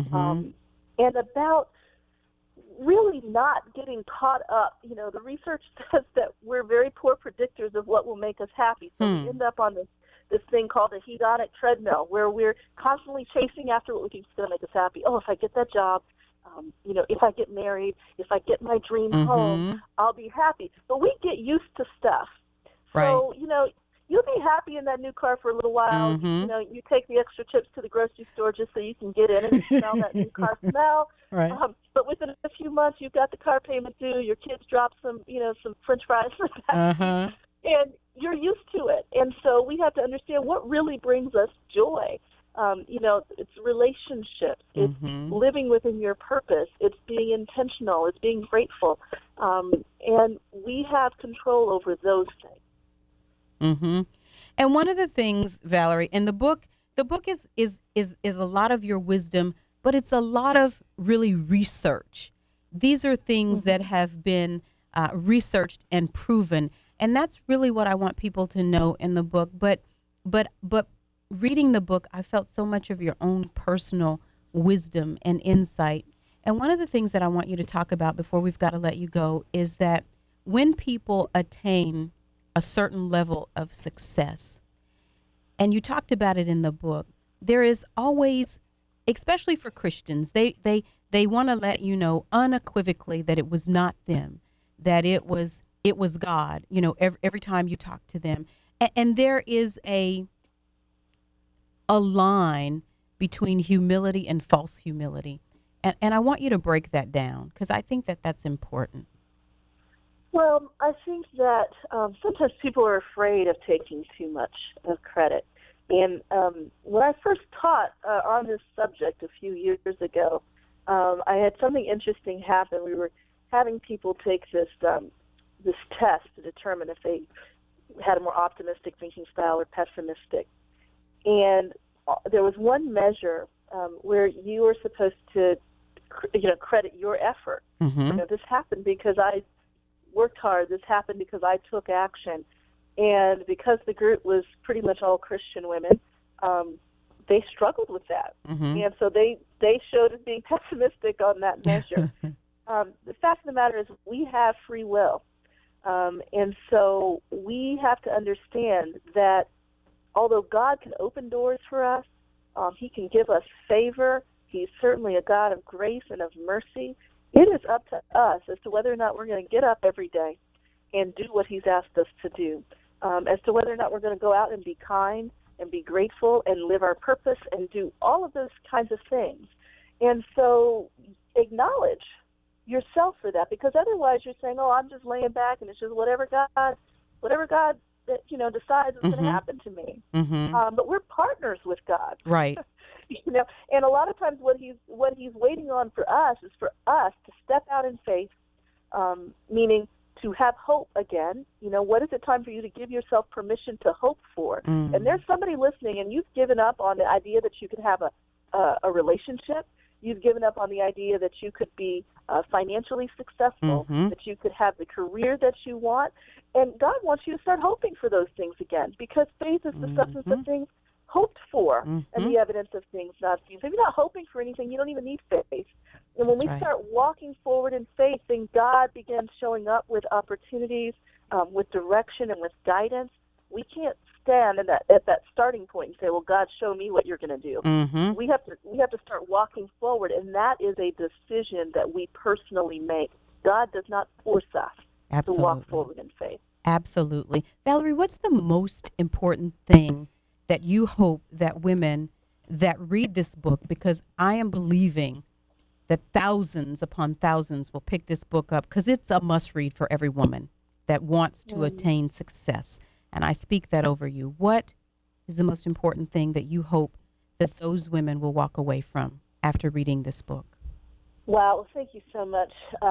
and about really not getting caught up. The research says that we're very poor predictors of what will make us happy. So we end up on this thing called a hedonic treadmill where we're constantly chasing after what we think is going to make us happy. Oh, if I get that job, if I get married, if I get my dream home, I'll be happy. But we get used to stuff. Right. So, you'll be happy in that new car for a little while. You take the extra trips to the grocery store just so you can get in and smell that new car smell. Right. But within a few months, you've got the car payment due. Your kids drop some French fries for that. And you're used to it. And so we have to understand what really brings us joy. It's relationships. It's living within your purpose. It's being intentional. It's being grateful. And we have control over those things. And one of the things, Valerie, in the book is a lot of your wisdom, but it's a lot of really research. These are things that have been researched and proven, and that's really what I want people to know in the book. But reading the book, I felt so much of your own personal wisdom and insight. And one of the things that I want you to talk about before we've got to let you go is that when people attain a certain level of success, and you talked about it in the book, there is always, especially for Christians, they want to let you know unequivocally that it was not them, that it was God, every time you talk to them. And there is a line between humility and false humility. And I want you to break that down because I think that that's important. Well, I think that sometimes people are afraid of taking too much of credit. And when I first taught on this subject a few years ago, I had something interesting happen. We were having people take this test to determine if they had a more optimistic thinking style or pessimistic. And there was one measure where you were supposed to, credit your effort. This happened because I worked hard. This happened because I took action. And because the group was pretty much all Christian women, they struggled with that. And so they showed us being pessimistic on that measure. The fact of the matter is we have free will. And so we have to understand that although God can open doors for us, he can give us favor. He's certainly a God of grace and of mercy. It is up to us as to whether or not we're going to get up every day and do what he's asked us to do, as to whether or not we're going to go out and be kind and be grateful and live our purpose and do all of those kinds of things. And so acknowledge yourself for that, because otherwise you're saying, oh, I'm just laying back and it's just whatever God that, decides what's going to happen to me. But we're partners with God. Right. And a lot of times what he's waiting on for us is for us to step out in faith, meaning to have hope again. What is it time for you to give yourself permission to hope for? And there's somebody listening, and you've given up on the idea that you could have a relationship. You've given up on the idea that you could be financially successful, that you could have the career that you want. And God wants you to start hoping for those things again, because faith is the substance of things hoped for and the evidence of things not seen. So if you're not hoping for anything, you don't even need faith. And when we start walking forward in faith, then God begins showing up with opportunities, with direction and with guidance. We can't stand at that starting point and say, well, God, show me what you're going to do. We have to start walking forward, and that is a decision that we personally make. God does not force us to walk forward in faith. Absolutely. Valerie, what's the most important thing that you hope that women that read this book, because I am believing that thousands upon thousands will pick this book up, because it's a must-read for every woman that wants to attain success. And I speak that over you. What is the most important thing that you hope that those women will walk away from after reading this book? Wow, thank you so much.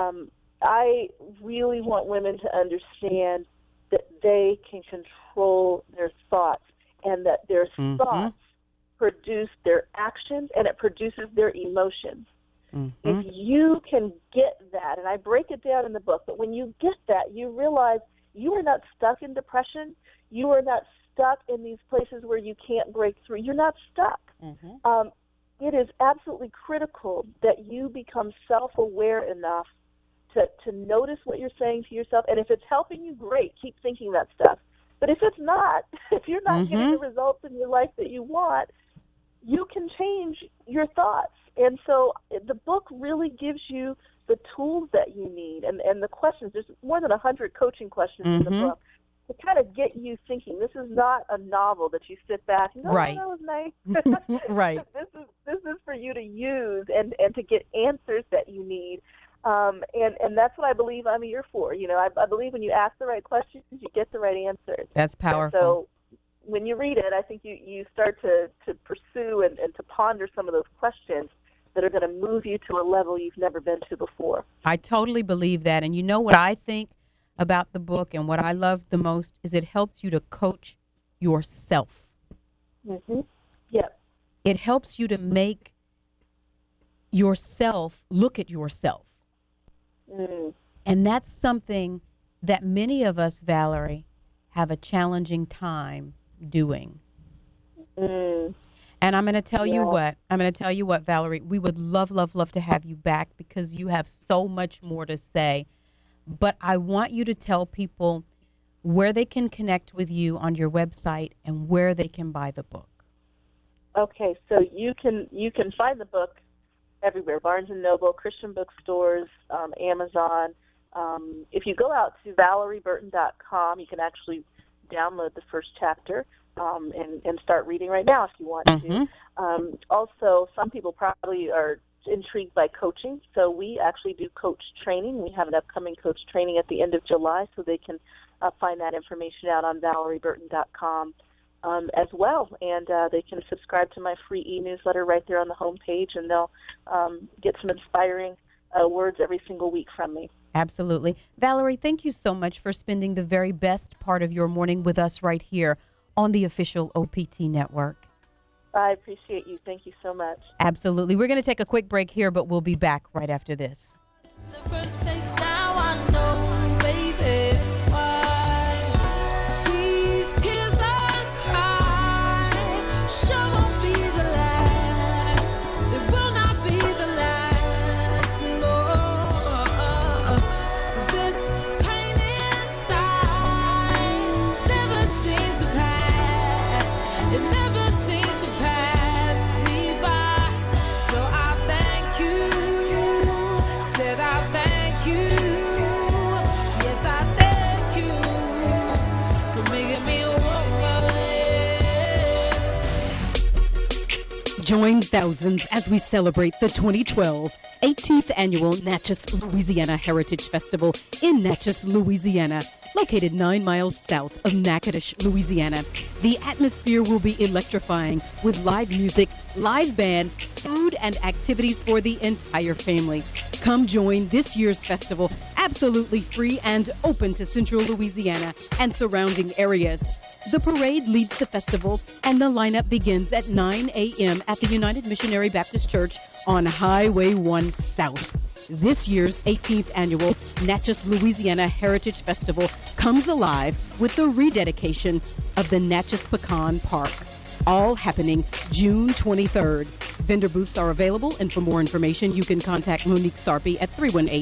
I really want women to understand that they can control their thoughts, and that their thoughts produce their actions, and it produces their emotions. If you can get that, and I break it down in the book, but when you get that, you realize you are not stuck in depression. You are not stuck in these places where you can't break through. You're not stuck. It is absolutely critical that you become self-aware enough to notice what you're saying to yourself. And if it's helping you, great, keep thinking that stuff. But if it's not, if you're not getting the results in your life that you want, you can change your thoughts. And so the book really gives you the tools that you need and the questions. There's more than 100 coaching questions in the book to kind of get you thinking. This is not a novel that you sit back and go, oh, that was nice. Right. This is for you to use and to get answers that you need. And that's what I believe I'm here for. I believe when you ask the right questions, you get the right answers. That's powerful. And so when you read it, I think you start to pursue and to ponder some of those questions that are going to move you to a level you've never been to before. I totally believe that. And you know what I think about the book and what I love the most is it helps you to coach yourself. Yeah. It helps you to make yourself look at yourself. And that's something that many of us, Valerie, have a challenging time doing. And I'm going to tell you what, Valerie, we would love, love, love to have you back because you have so much more to say. But I want you to tell people where they can connect with you on your website and where they can buy the book. Okay, so you can find the book everywhere: Barnes & Noble, Christian bookstores, Amazon. If you go out to ValerieBurton.com, you can actually download the first chapter and start reading right now if you want to. Also, some people probably are intrigued by coaching, so we actually do coach training. We have an upcoming coach training at the end of July, so they can find that information out on ValerieBurton.com as well, and they can subscribe to my free e-newsletter right there on the homepage, and they'll get some inspiring words every single week from me. Absolutely. Valerie, thank you so much for spending the very best part of your morning with us right here on the official OPT network. I appreciate you. Thank you so much. Absolutely. We're going to take a quick break here, but we'll be back right after this. The first place now I know, baby, why these tears I cry sure won't be the last. It will not be the last, no. 'Cause this pain inside never seems to pass. It never seems to pass me by. So I thank you. Said I thank you. Yes, I thank you for making me a woman. Join thousands as we celebrate the 2012 18th Annual Natchez, Louisiana Heritage Festival in Natchez, Louisiana. located 9 miles south of Natchitoches, Louisiana. The atmosphere will be electrifying with live music, live band, food, and activities for the entire family. Come join this year's festival, absolutely free and open to Central Louisiana and surrounding areas. The parade leads the festival, and the lineup begins at 9 a.m. at the United Missionary Baptist Church on Highway 1 South. This year's 18th annual Natchez, Louisiana Heritage Festival comes alive with the rededication of the Natchez Pecan Park. All happening June 23rd. Vendor booths are available, and for more information, you can contact Monique Sarpy at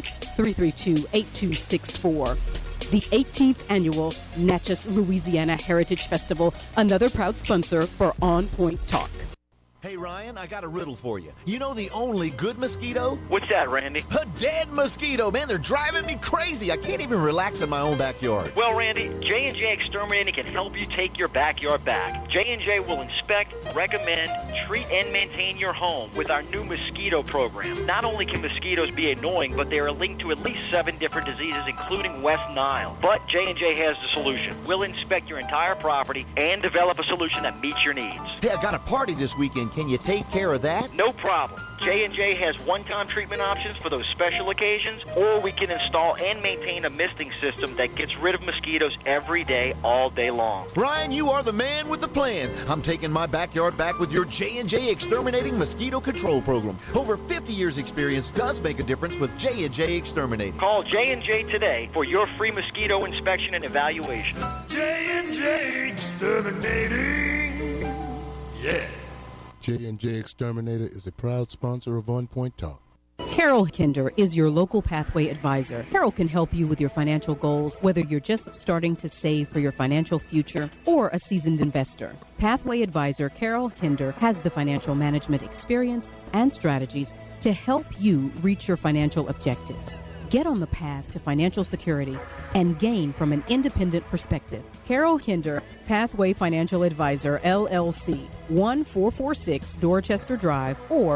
318-332-8264. The 18th annual Natchez, Louisiana Heritage Festival, another proud sponsor for On Point Talk. Hey, Ryan, I got a riddle for you. You know the only good mosquito? What's that, Randy? A dead mosquito, man. They're driving me crazy. I can't even relax in my own backyard. Well, Randy, J&J Exterminating can help you take your backyard back. J&J will inspect, recommend, treat, and maintain your home with our new mosquito program. Not only can mosquitoes be annoying, but they are linked to at least 7 different diseases, including West Nile. But J&J has the solution. We'll inspect your entire property and develop a solution that meets your needs. Hey, I got a party this weekend. Can you take care of that? No problem. J&J has one-time treatment options for those special occasions, or we can install and maintain a misting system that gets rid of mosquitoes every day, all day long. Brian, you are the man with the plan. I'm taking my backyard back with your J&J Exterminating Mosquito Control Program. Over 50 years experience does make a difference with J&J Exterminating. Call J&J today for your free mosquito inspection and evaluation. J&J Exterminating. Yeah. J&J Exterminator is a proud sponsor of On Point Talk. Carol Kinder is your local Pathway advisor. Carol can help you with your financial goals, whether you're just starting to save for your financial future or a seasoned investor. Pathway advisor Carol Kinder has the financial management experience and strategies to help you reach your financial objectives. Get on the path to financial security and gain from an independent perspective. Carol Hinder, Pathway Financial Advisor, LLC, 1446 Dorchester Drive, or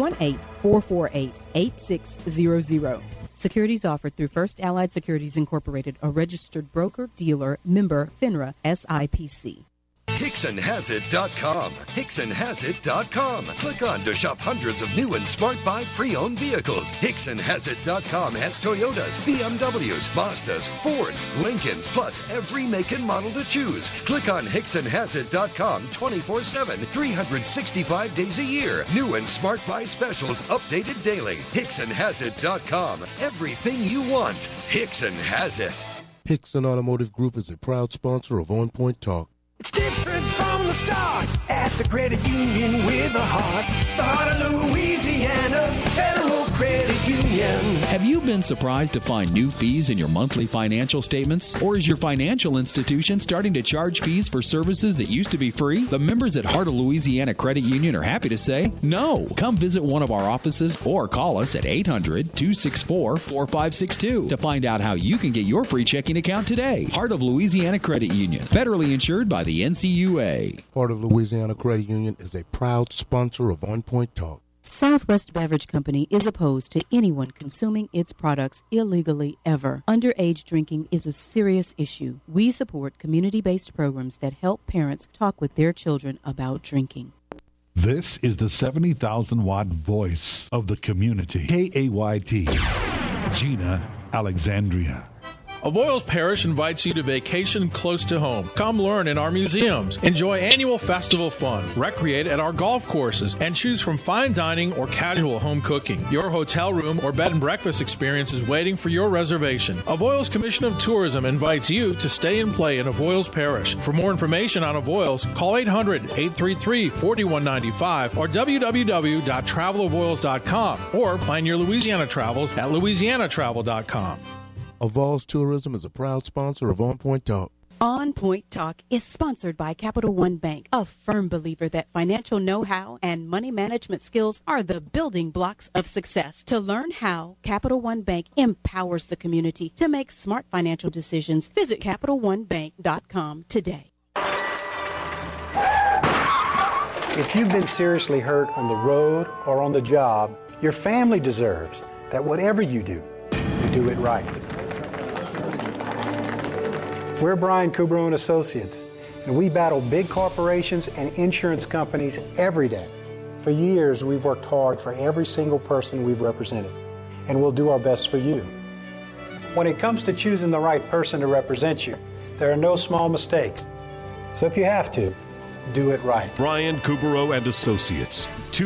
318-448-8600. Securities offered through First Allied Securities Incorporated, a registered broker, dealer, member, FINRA, SIPC. HicksonHasIt.com. HicksonHasIt.com. Click on to shop hundreds of new and smart buy pre-owned vehicles. HicksonHasIt.com has Toyotas, BMWs, Mazdas, Fords, Lincolns, plus every make and model to choose. Click on HicksonHasIt.com 24/7, 365 days a year. New and smart buy specials updated daily. HicksonHasIt.com. Everything you want. Hickson has it. Hickson Automotive Group is a proud sponsor of On Point Talk. It's different from the start at the credit union with a heart. The heart of Louisiana, Federal Credit Union. Have you been surprised to find new fees in your monthly financial statements? Or is your financial institution starting to charge fees for services that used to be free? The members at Heart of Louisiana Credit Union are happy to say no. Come visit one of our offices or call us at 800-264-4562 to find out how you can get your free checking account today. Heart of Louisiana Credit Union, federally insured by the NCUA. Heart of Louisiana Credit Union is a proud sponsor of On Point Talk. Southwest Beverage Company is opposed to anyone consuming its products illegally ever. Underage drinking is a serious issue. We support community-based programs that help parents talk with their children about drinking. This is the 70,000-watt voice of the community. KAYT, Gina Alexandria. Avoyles Parish invites you to vacation close to home. Come learn in our museums, enjoy annual festival fun, recreate at our golf courses, and choose from fine dining or casual home cooking. Your hotel room or bed and breakfast experience is waiting for your reservation. Avoyles Commission of Tourism invites you to stay and play in Avoyles Parish. For more information on Avoyles, call 800-833-4195 or www.travelavoyles.com or plan your Louisiana travels at louisianatravel.com. Avoyles Tourism is a proud sponsor of On Point Talk. On Point Talk is sponsored by Capital One Bank, a firm believer that financial know-how and money management skills are the building blocks of success. To learn how Capital One Bank empowers the community to make smart financial decisions, visit CapitalOneBank.com today. If you've been seriously hurt on the road or on the job, your family deserves that whatever you do it right. We're Brian Kubro and Associates, and we battle big corporations and insurance companies every day. For years, we've worked hard for every single person we've represented, and we'll do our best for you. When it comes to choosing the right person to represent you, there are no small mistakes. So if you have to, do it right. Brian Kubro and Associates,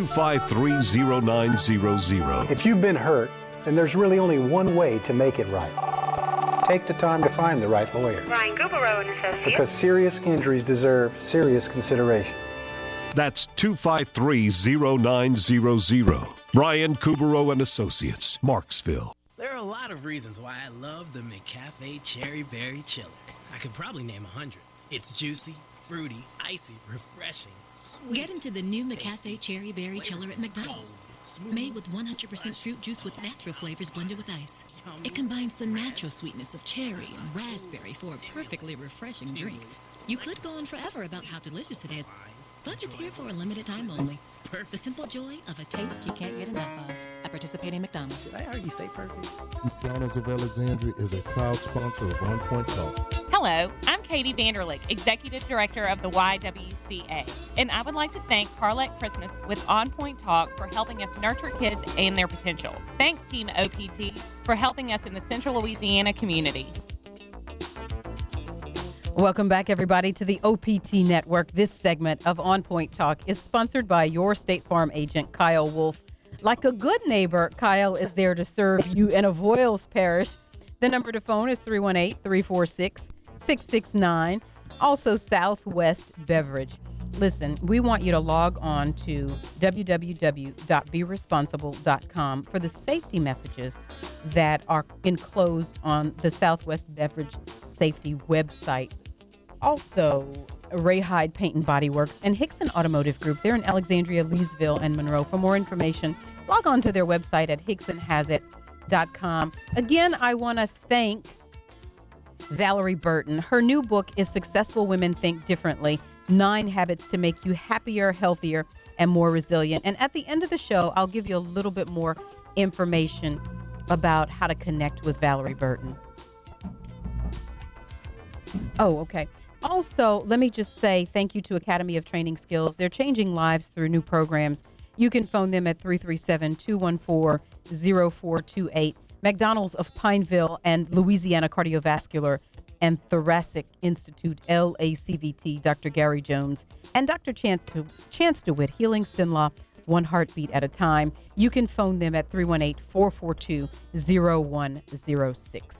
2530900. If you've been hurt, then there's really only one way to make it right. Take the time to find the right lawyer. Brian Kubro and Associates. Because serious injuries deserve serious consideration. That's 2530900. Brian Kubro and Associates, Marksville. There are a lot of reasons why I love the McCafe Cherry Berry Chiller. I could probably name 100. It's juicy, fruity, icy, refreshing, sweet. Get into the new McCafe Cherry Berry Chiller at McDonald's. Made with 100% fruit juice with natural flavors blended with ice. It combines the natural sweetness of cherry and raspberry for a perfectly refreshing drink. You could go on forever about how delicious it is, but it's here for a limited time only. The simple joy of a taste you can't get enough of. At participating McDonald's. Did I hear you say perfect? McDonald's of Alexandria is a proud sponsor of On Point Talk. Hello, I'm Katie Vanderlick, Executive Director of the YWCA, and I would like to thank Carlette Christmas with On Point Talk for helping us nurture kids and their potential. Thanks, Team OPT, for helping us in the Central Louisiana community. Welcome back, everybody, to the OPT Network. This segment of On Point Talk is sponsored by your State Farm agent, Kyle Wolf. Like a good neighbor, Kyle is there to serve you in Avoyles Parish. The number to phone is 318-346-6669. Also, Southwest Beverage. Listen, we want you to log on to www.beresponsible.com for the safety messages that are enclosed on the Southwest Beverage Safety website. Also, Ray Hyde Paint and Body Works and Hickson Automotive Group. They're in Alexandria, Leesville, and Monroe. For more information, log on to their website at hicksonhasit.com. Again, I want to thank Valerie Burton. Her new book is Successful Women Think Differently, 9 Habits to Make You Happier, Healthier, and More Resilient. And at the end of the show, I'll give you a little bit more information about how to connect with Valerie Burton. Oh, okay. Also, let me just say thank you to Academy of Training Skills. They're changing lives through new programs. You can phone them at 337-214-0428. McDonald's of Pineville and Louisiana Cardiovascular and Thoracic Institute, LACVT, Dr. Gary Jones, and Dr. Chance DeWitt, Healing Sinlaw, one heartbeat at a time. You can phone them at 318-442-0106.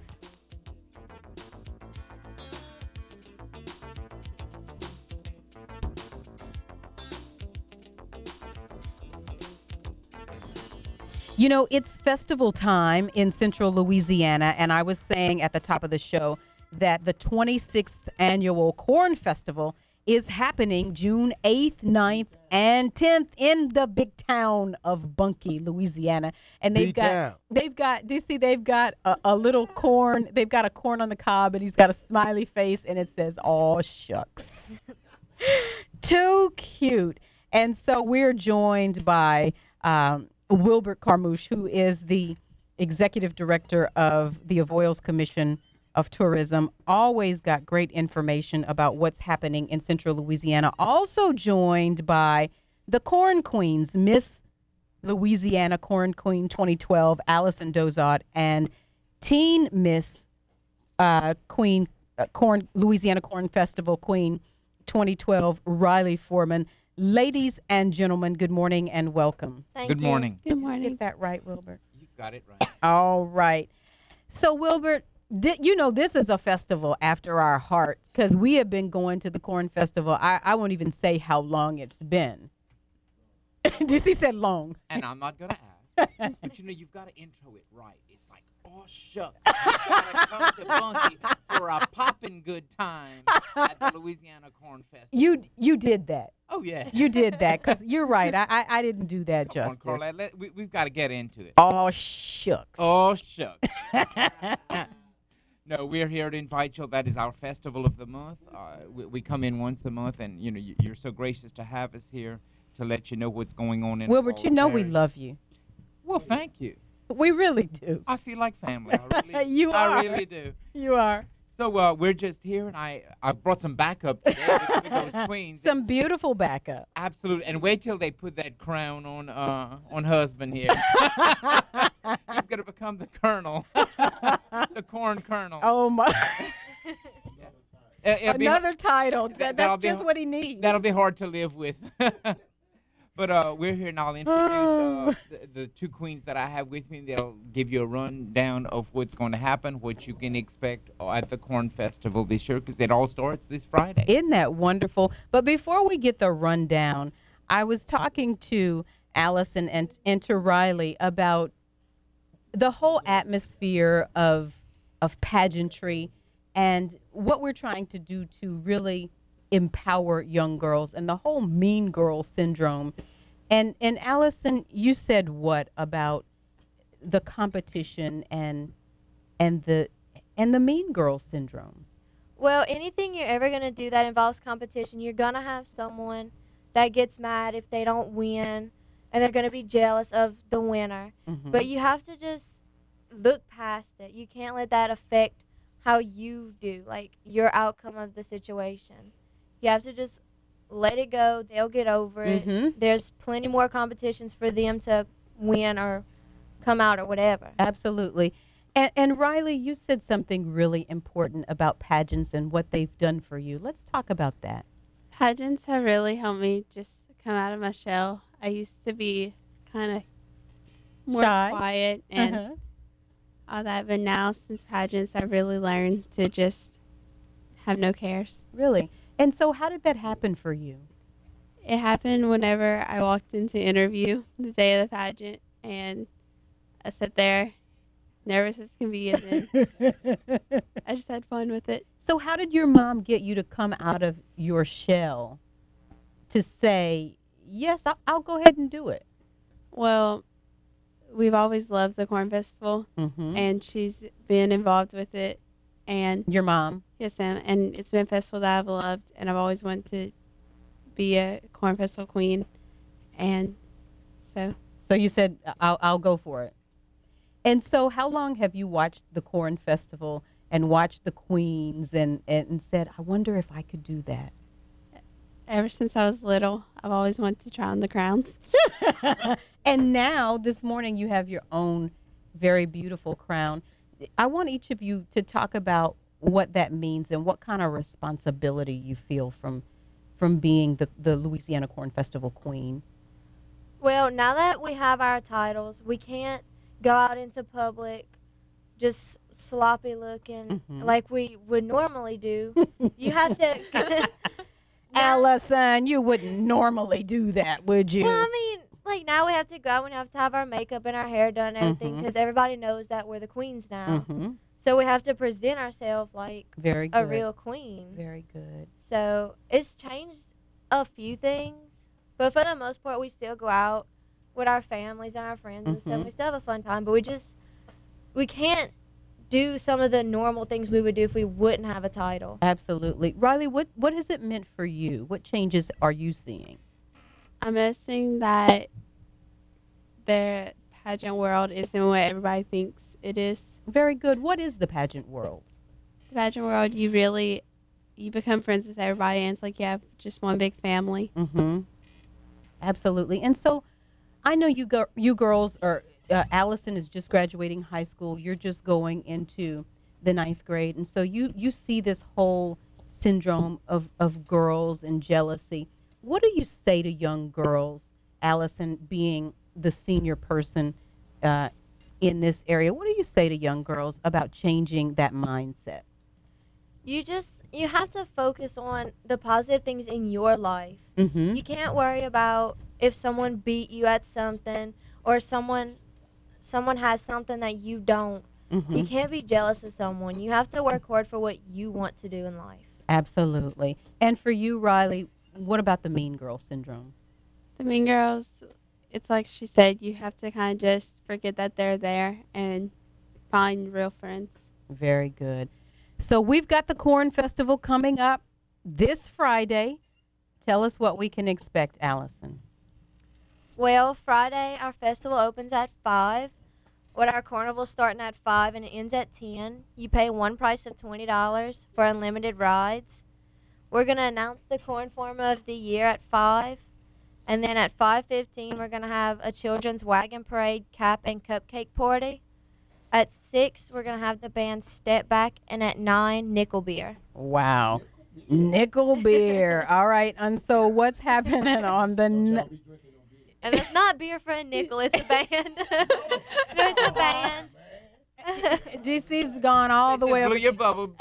You know, it's festival time in Central Louisiana, and I was saying at the top of the show that the 26th annual Corn Festival is happening June 8th, 9th, and 10th in the big town of Bunkie, Louisiana. And they've got, do you see, they've got a little corn. They've got a corn on the cob, and he's got a smiley face, and it says, "Aw, shucks." Too cute. And so we're joined by Wilbert Carmouche, who is the executive director of the Avoyles Commission of Tourism. Always got great information about what's happening in Central Louisiana. Also joined by the Corn Queens, Miss Louisiana Corn Queen 2012, Allison Dozard, and Teen Miss Queen Louisiana Corn Festival Queen 2012, Riley Foreman. Ladies and gentlemen, good morning and welcome. Good morning. Good morning. Get that right, Wilbert? You got it right. All right. So, Wilbert, this is a festival after our heart because we have been going to the Corn Festival. I won't even say how long it's been. DC said long. And I'm not going to ask. But, you've got to intro it right. It's like, "Oh, shucks. You've got to come to Bunkie for a popping good time at the Louisiana Corn Festival." You did that. Oh, yeah. You did that because you're right. I didn't do that justice. Come on, Carlette, we've got to get into it. Oh, shucks. Oh, shucks. No, we're here to invite you. That is our festival of the month. We come in once a month, and, you're so gracious to have us here to let you know what's going on in Wilbert, Avoyles Parish. we love you. Well, thank you. We really do. I feel like family. I really You are. I really do. You are. So we're just here, and I brought some backup today with those queens. Some beautiful backup. Absolutely, and wait till they put that crown on husband here. He's gonna become the colonel, the corn colonel. Oh my! Another title. That's just what he needs. That'll be hard to live with. But we're here, and I'll introduce the two queens that I have with me. They'll give you a rundown of what's going to happen, what you can expect at the Corn Festival this year, because it all starts this Friday. Isn't that wonderful? But before we get the rundown, I was talking to Allison and to Riley about the whole atmosphere of pageantry and what we're trying to do to really empower young girls and the whole mean girl syndrome. And Allison, you said what about the competition and the mean girl syndrome? Well, anything you're ever going to do that involves competition, you're going to have someone that gets mad if they don't win, and they're going to be jealous of the winner. Mm-hmm. But you have to just look past it. You can't let that affect how you do, like your outcome of the situation. You have to just let it go. They'll get over it. Mm-hmm. There's plenty more competitions for them to win or come out or whatever. Absolutely. And Riley, you said something really important about pageants and what they've done for you. Let's talk about that. Pageants have really helped me just come out of my shell. I used to be kind of more Shy. quiet and all that, but now since pageants, I've really learned to just have no cares. Really? And so how did that happen for you? It happened whenever I walked into interview the day of the pageant, and I sat there nervous as can be, and then I just had fun with it. So how did your mom get you to come out of your shell to say, yes, I'll go ahead and do it? Well, we've always loved the Corn Festival, and she's been involved with it. And your mom? Yes, ma'am. And it's been a festival that I've loved, and I've always wanted to be a Corn Festival queen. And so you said, I'll go for it. And so how long have you watched the Corn Festival and watched the queens and said, I wonder if I could do that? Ever since I was little, I've always wanted to try on the crowns. And now, this morning, you have your own very beautiful crown. I want each of you to talk about what that means and what kind of responsibility you feel from being the Louisiana Corn Festival queen. Well, now that we have our titles, we can't go out into public just sloppy looking like we would normally do. You have to... Allison, you wouldn't normally do that, would you? Well, I mean, like now we have to go out and we have to have our makeup and our hair done and everything because everybody knows that we're the queens now. So we have to present ourselves like Very a good. real queen. Very good. So it's changed a few things, but for the most part, we still go out with our families and our friends and stuff. We still have a fun time, but we can't do some of the normal things we would do if we wouldn't have a title. Absolutely. Riley, what has it meant for you? What changes are you seeing? I'm noticing that the pageant world isn't what everybody thinks it is. Very good. What is the pageant world? The pageant world, you become friends with everybody, and it's like you have just one big family. Absolutely. And so I know you girls are, Allison is just graduating high school. You're just going into the 9th grade. And so you see this whole syndrome of girls and jealousy. What do you say to young girls, Allison, being the senior person in this area? What do you say to young girls about changing that mindset? You have to focus on the positive things in your life. You can't worry about if someone beat you at something or someone has something that you don't. You can't be jealous of someone. You have to work hard for what you want to do in life. Absolutely. And for you, Riley, what about the mean girl syndrome? The mean girls, it's like she said, you have to kind of just forget that they're there and find real friends. Very good. So we've got the Corn Festival coming up this Friday. Tell us what we can expect, Allison. Well, Friday, our festival opens at 5. with our carnival starting at 5 and it ends at 10. You pay one price of $20 for unlimited rides. We're going to announce the corn farmer of the year at 5. And then at 5:15, we're going to have a children's wagon parade, cap, and cupcake party. At 6, we're going to have the band Step Back. And at 9, Nickel Beer. Wow. Nickel Beer. All right. And so what's happening on the... And it's not beer for a nickel. It's a band. No, it's a band. DC's gone all the Just way blew up. your bubble.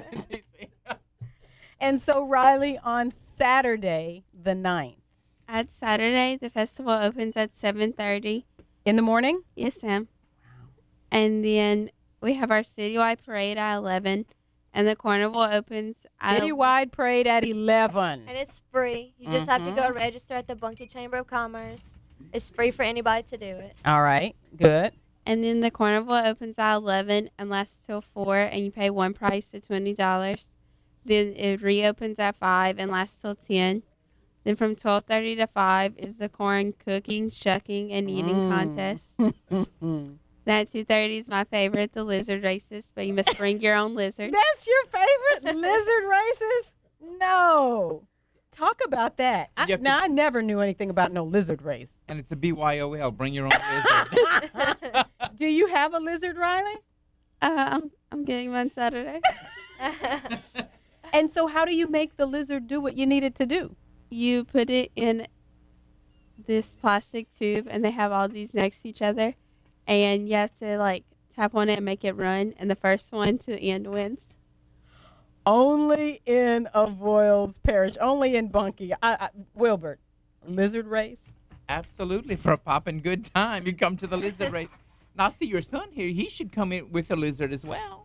And so, Riley, on Saturday, the 9th. At Saturday, the festival opens at 7:30. In the morning? Yes, ma'am. And then we have our citywide parade at 11. And the carnival opens at... Citywide parade at 11. And it's free. You just have to go register at the Bunkie Chamber of Commerce. It's free for anybody to do it. All right. Good. And then the carnival opens at 11 and lasts till 4, and you pay one price of $20. Then it reopens at 5 and lasts till 10. Then from 12:30 to 5 is the corn cooking, shucking, and eating contest. That 2:30 is my favorite, the lizard races, but you must bring your own lizard. That's your favorite, lizard races? No. Talk about that. I never knew anything about no lizard race. And it's a BYOL. Bring your own lizard. Do you have a lizard, Riley? I'm getting one Saturday. And so how do you make the lizard do what you need it to do? You put it in this plastic tube, and they have all these next to each other. And you have to, like, tap on it and make it run. And the first one to the end wins. Only in Avoyelles Parish. Only in Bunkie. Wilbert, lizard race? Absolutely. For a poppin' good time, you come to the lizard race. Now, see your son here. He should come in with a lizard as well.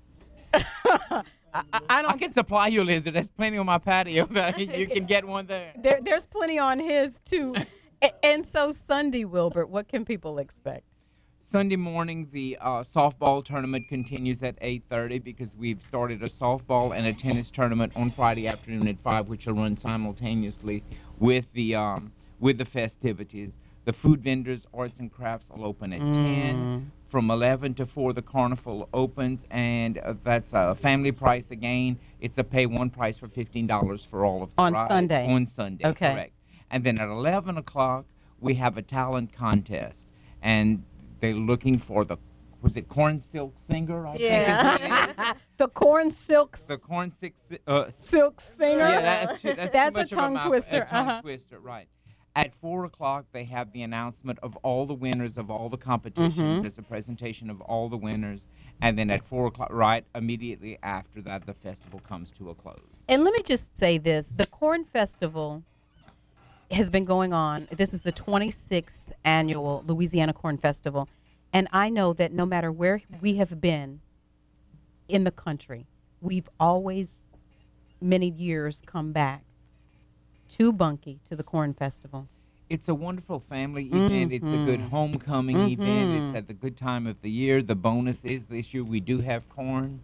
I can supply you a lizard. There's plenty on my patio that you can get one there. There's plenty on his, too. And so Sunday, Wilbert, what can people expect? Sunday morning, the softball tournament continues at 8:30 because we've started a softball and a tennis tournament on Friday afternoon at 5, which will run simultaneously with the festivities. The food vendors, arts and crafts will open at 10. From 11 to 4, the carnival opens, and that's a family price again. It's a pay one price for $15 for all of the rides. Sunday? On Sunday, okay. Correct. And then at 11 o'clock, we have a talent contest, and they're looking for was it Corn Silk Singer? I think is what it is. The Corn Silk. The Corn Silk Singer. Yeah, that's too much a tongue of a twister. A tongue twister, right. At 4 o'clock, they have the announcement of all the winners of all the competitions. There's a presentation of all the winners. And then at 4 o'clock, right immediately after that, the festival comes to a close. And let me just say this. The Corn Festival has been going on. This is the 26th annual Louisiana Corn Festival. And I know that no matter where we have been in the country, we've always, many years, come back to Bunkie, to the Corn Festival. It's a wonderful family event. It's a good homecoming event. It's at the good time of the year. The bonus is this year we do have corn.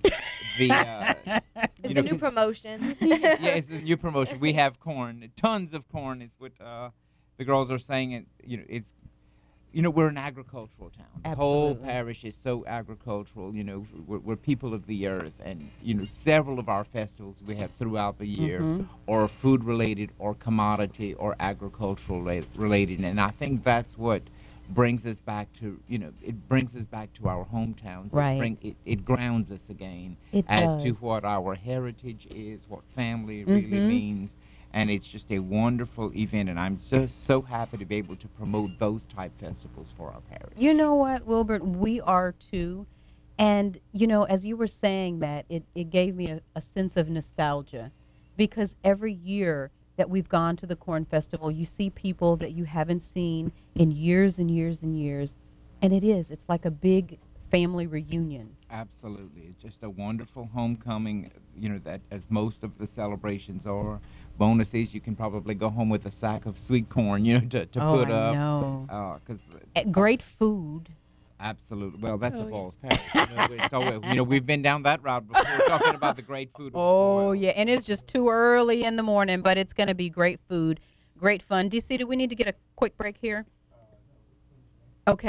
It's a new promotion. Yeah, it's a new promotion. We have corn. Tons of corn is what the girls are saying. And it's we're an agricultural town. The whole parish is so agricultural. We're people of the earth, and several of our festivals we have throughout the year are food related, or commodity, or agricultural related, and I think that's what brings us back to it brings us back to our hometowns. Right. It grounds us again It as does. to what our heritage is, what family really means. And it's just a wonderful event, and I'm so happy to be able to promote those type festivals for our parish. You know what, Wilbert? We are too. And, as you were saying that, it gave me a sense of nostalgia, because every year that we've gone to the Corn Festival, you see people that you haven't seen in years and years and years. And it's like a big family reunion. Absolutely. It's just a wonderful homecoming, that as most of the celebrations are. Bonus is you can probably go home with a sack of sweet corn, to put up. Know. Cause great food. Absolutely. Well, that's a Falls Parish. We've been down that route before, talking about the great food. Oh, yeah, and it's just too early in the morning, but it's going to be great food, great fun. DC, do we need to get a quick break here? Okay.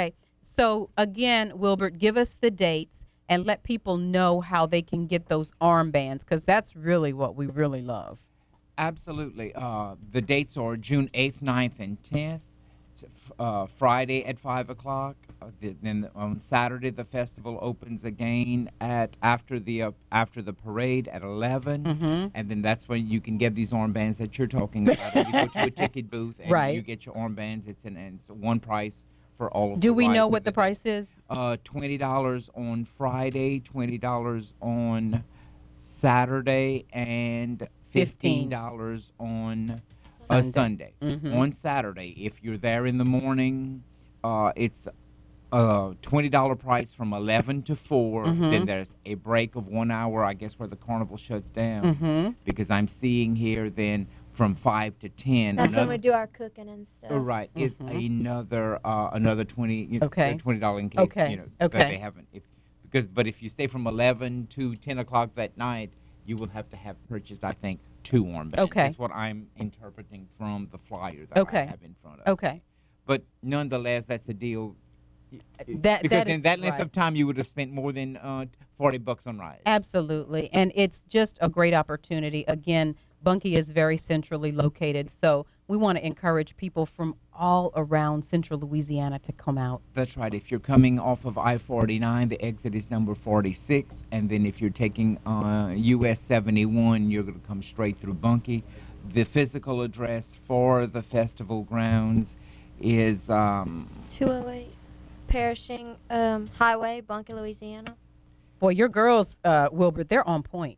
So again, Wilbert, give us the dates and let people know how they can get those armbands, because that's really what we really love. Absolutely. The dates are June 8th, 9th, and 10th. Friday at 5 o'clock. Then on Saturday, the festival opens again at after the parade at 11, and then that's when you can get these armbands that you're talking about. You go to a ticket booth and you get your armbands. It's one price for all of Do the we rides know of what the price is? $20 on Friday, $20 on Saturday, and $15 on Sunday. On Saturday, if you're there in the morning, it's a $20 price from 11 to 4. Then there's a break of 1 hour, I guess, where the carnival shuts down. Because I'm seeing here then from 5 to 10. That's when we do our cooking and stuff. Right. Is another $20 $20 in case that they haven't. But if you stay from 11 to 10 o'clock that night, you will have to have purchased, I think, 2 armbands. That's what I'm interpreting from the flyer that I have in front of. But nonetheless, that's a deal. Because in that length of time, you would have spent more than $40 on rides. Absolutely. And it's just a great opportunity. Again, Bunkie is very centrally located, so we want to encourage people from all around central Louisiana to come out. That's right. If you're coming off of I-49, the exit is number 46, and then if you're taking US 71, you're going to come straight through Bunkie. The physical address for the festival grounds is 208 Perishing Highway, Bunkie, Louisiana. Boy, your girls, Wilbert, they're on point.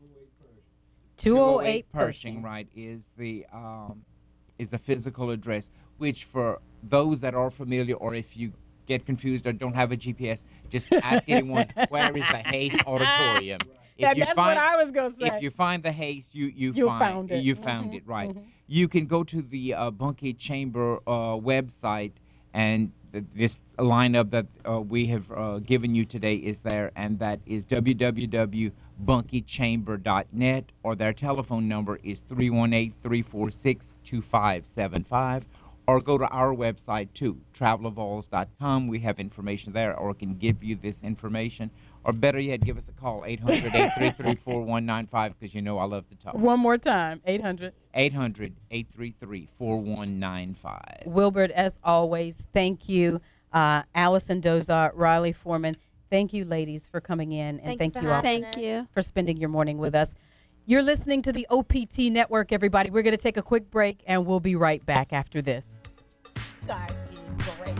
208 Pershing, right, is the physical address, which for those that are familiar, or if you get confused or don't have a GPS, just ask anyone, where is the Hayes Auditorium? That's what I was going to say. If you find the Hayes, you found it. You found it, right. You can go to the Bunkie Chamber website, and this lineup that we have given you today is there, and that is www.bunkiechamber.net, or their telephone number is 318-346-2575, or go to our website too, travelovalls.com. We have information there, or can give you this information, or better yet, give us a call, 800-833-4195, because you know I love to talk. One more time, 800. 800-833-4195. Wilbert, as always, thank you. Allison Dozart, Riley Foreman, thank you, ladies, for coming in. And thank you all for spending your morning with us. You're listening to the OPT Network, everybody. We're going to take a quick break, and we'll be right back after this. Guys, it's great.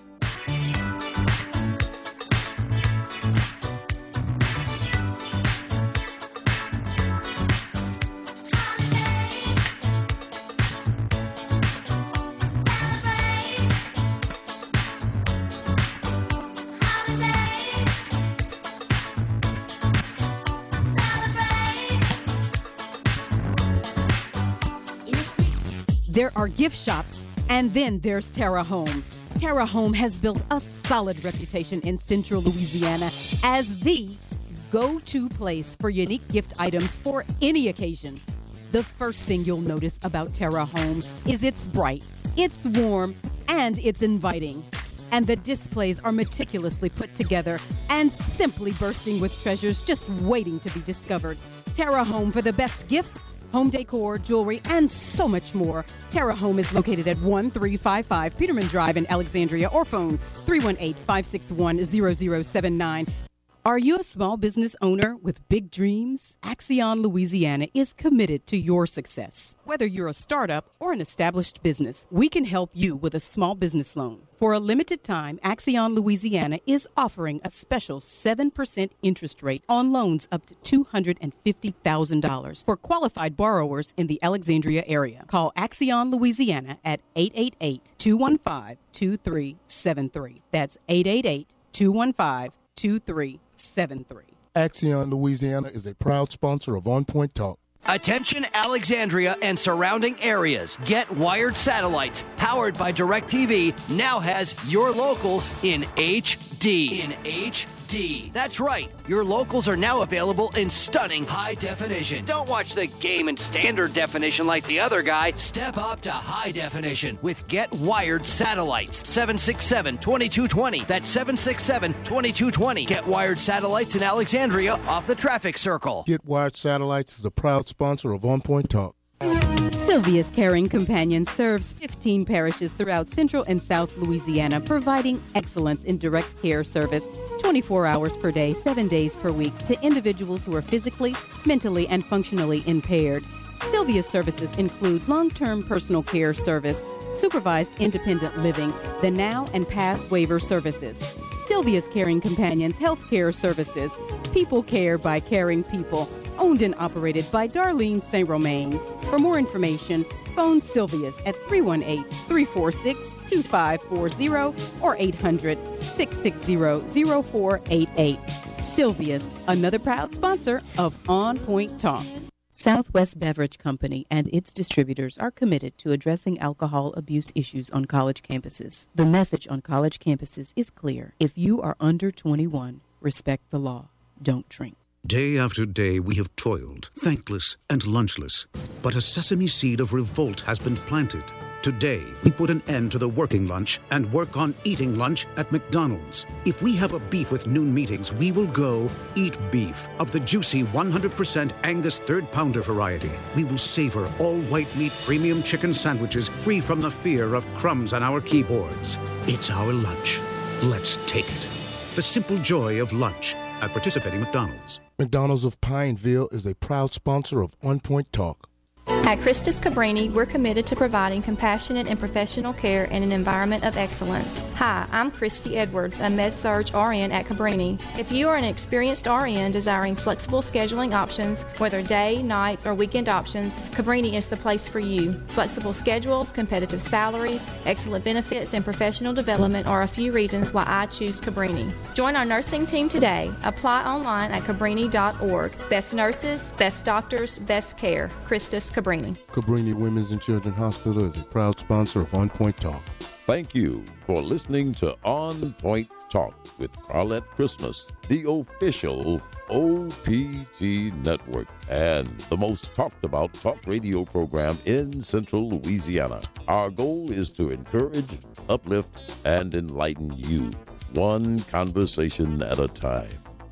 There are gift shops, and then there's Terra Home. Terra Home has built a solid reputation in central Louisiana as the go-to place for unique gift items for any occasion. The first thing you'll notice about Terra Home is it's bright, it's warm, and it's inviting. And the displays are meticulously put together and simply bursting with treasures just waiting to be discovered. Terra Home for the best gifts, home decor, jewelry, and so much more. Terra Home is located at 1355 Peterman Drive in Alexandria, or phone 318-561-0079. Are you a small business owner with big dreams? Axion Louisiana is committed to your success. Whether you're a startup or an established business, we can help you with a small business loan. For a limited time, Axion Louisiana is offering a special 7% interest rate on loans up to $250,000 for qualified borrowers in the Alexandria area. Call Axion Louisiana at 888-215-2373. That's 888-215-2373. Axion Louisiana is a proud sponsor of On Point Talk. Attention Alexandria and surrounding areas. Get Wired Satellites, powered by DirecTV, now has your locals in HD. HD. That's right. Your locals are now available in stunning high definition. Don't watch the game in standard definition like the other guy. Step up to high definition with Get Wired Satellites. 767-2220. That's 767-2220. Get Wired Satellites in Alexandria off the traffic circle. Get Wired Satellites is a proud sponsor of On Point Talk. Sylvia's Caring Companion serves 15 parishes throughout Central and South Louisiana, providing excellence in direct care service 24 hours per day, 7 days per week to individuals who are physically, mentally, and functionally impaired. Sylvia's services include long-term personal care service, supervised independent living, the now and past waiver services. Sylvia's Caring Companions Health Care Services, people care by caring people, owned and operated by Darlene St. Romain. For more information, phone Sylvia's at 318-346-2540 or 800-660-0488. Sylvia's, another proud sponsor of On Point Talk. Southwest Beverage Company and its distributors are committed to addressing alcohol abuse issues on college campuses. The message on college campuses is clear. If you are under 21, respect the law. Don't drink. Day after day we have toiled, thankless and lunchless. But a sesame seed of revolt has been planted. Today, we put an end to the working lunch and work on eating lunch at McDonald's. If we have a beef with noon meetings, we will go eat beef of the juicy 100% Angus third pounder variety. We will savor all white meat premium chicken sandwiches free from the fear of crumbs on our keyboards. It's our lunch. Let's take it. The simple joy of lunch at participating McDonald's. McDonald's of Pineville is a proud sponsor of On Point Talk. At Christus Cabrini, we're committed to providing compassionate and professional care in an environment of excellence. Hi, I'm Christy Edwards, a Med-Surg RN at Cabrini. If you are an experienced RN desiring flexible scheduling options, whether day, nights, or weekend options, Cabrini is the place for you. Flexible schedules, competitive salaries, excellent benefits, and professional development are a few reasons why I choose Cabrini. Join our nursing team today. Apply online at cabrini.org. Best nurses, best doctors, best care. Christus Cabrini. Cabrini Women's and Children's Hospital is a proud sponsor of On Point Talk. Thank you for listening to On Point Talk with Carlette Christmas, the official OPT network and the most talked about talk radio program in Central Louisiana. Our goal is to encourage, uplift, and enlighten you, one conversation at a time.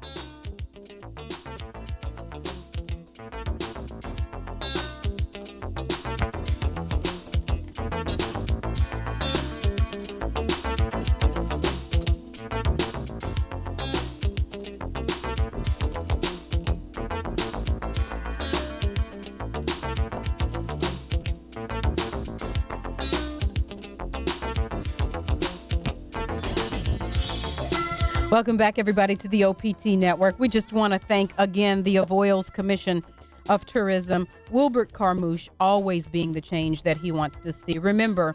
Welcome back, everybody, to the OPT Network. We just want to thank, again, the Avoyelles Commission of Tourism, Wilbert Carmouche, always being the change that he wants to see. Remember,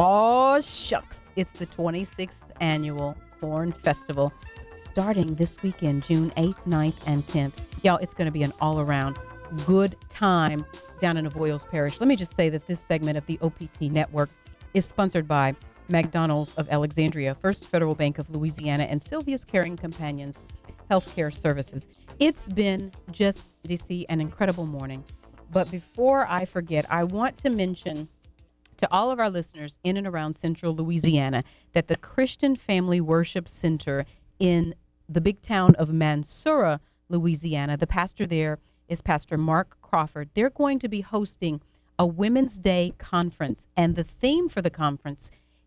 oh, shucks, it's the 26th Annual Corn Festival starting this weekend, June 8th, 9th, and 10th. Y'all, it's going to be an all-around good time down in Avoyelles Parish. Let me just say that this segment of the OPT Network is sponsored by McDonald's of Alexandria, First Federal Bank of Louisiana, and Sylvia's Caring Companions Healthcare Services. It's been just, DC, an incredible morning. But before I forget, I want to mention to all of our listeners in and around Central Louisiana that the Christian Family Worship Center in the big town of Mansoura, Louisiana, the pastor there is Pastor Mark Crawford. They're going to be hosting a Women's Day conference, and the theme for the conference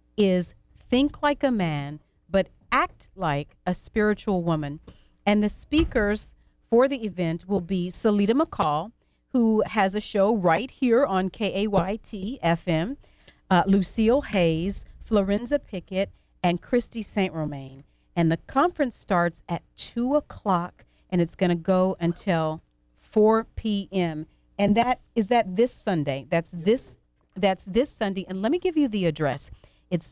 is Think Like a Man, but Act Like a Spiritual Woman. And the speakers for the event will be Salita McCall, who has a show right here on KAYT FM, Lucille Hayes, Florenza Pickett, and Christy St. Romain. And the conference starts at 2 o'clock, and it's going to go until 4 p.m. And that is this Sunday. That's this Sunday. And let me give you the address. It's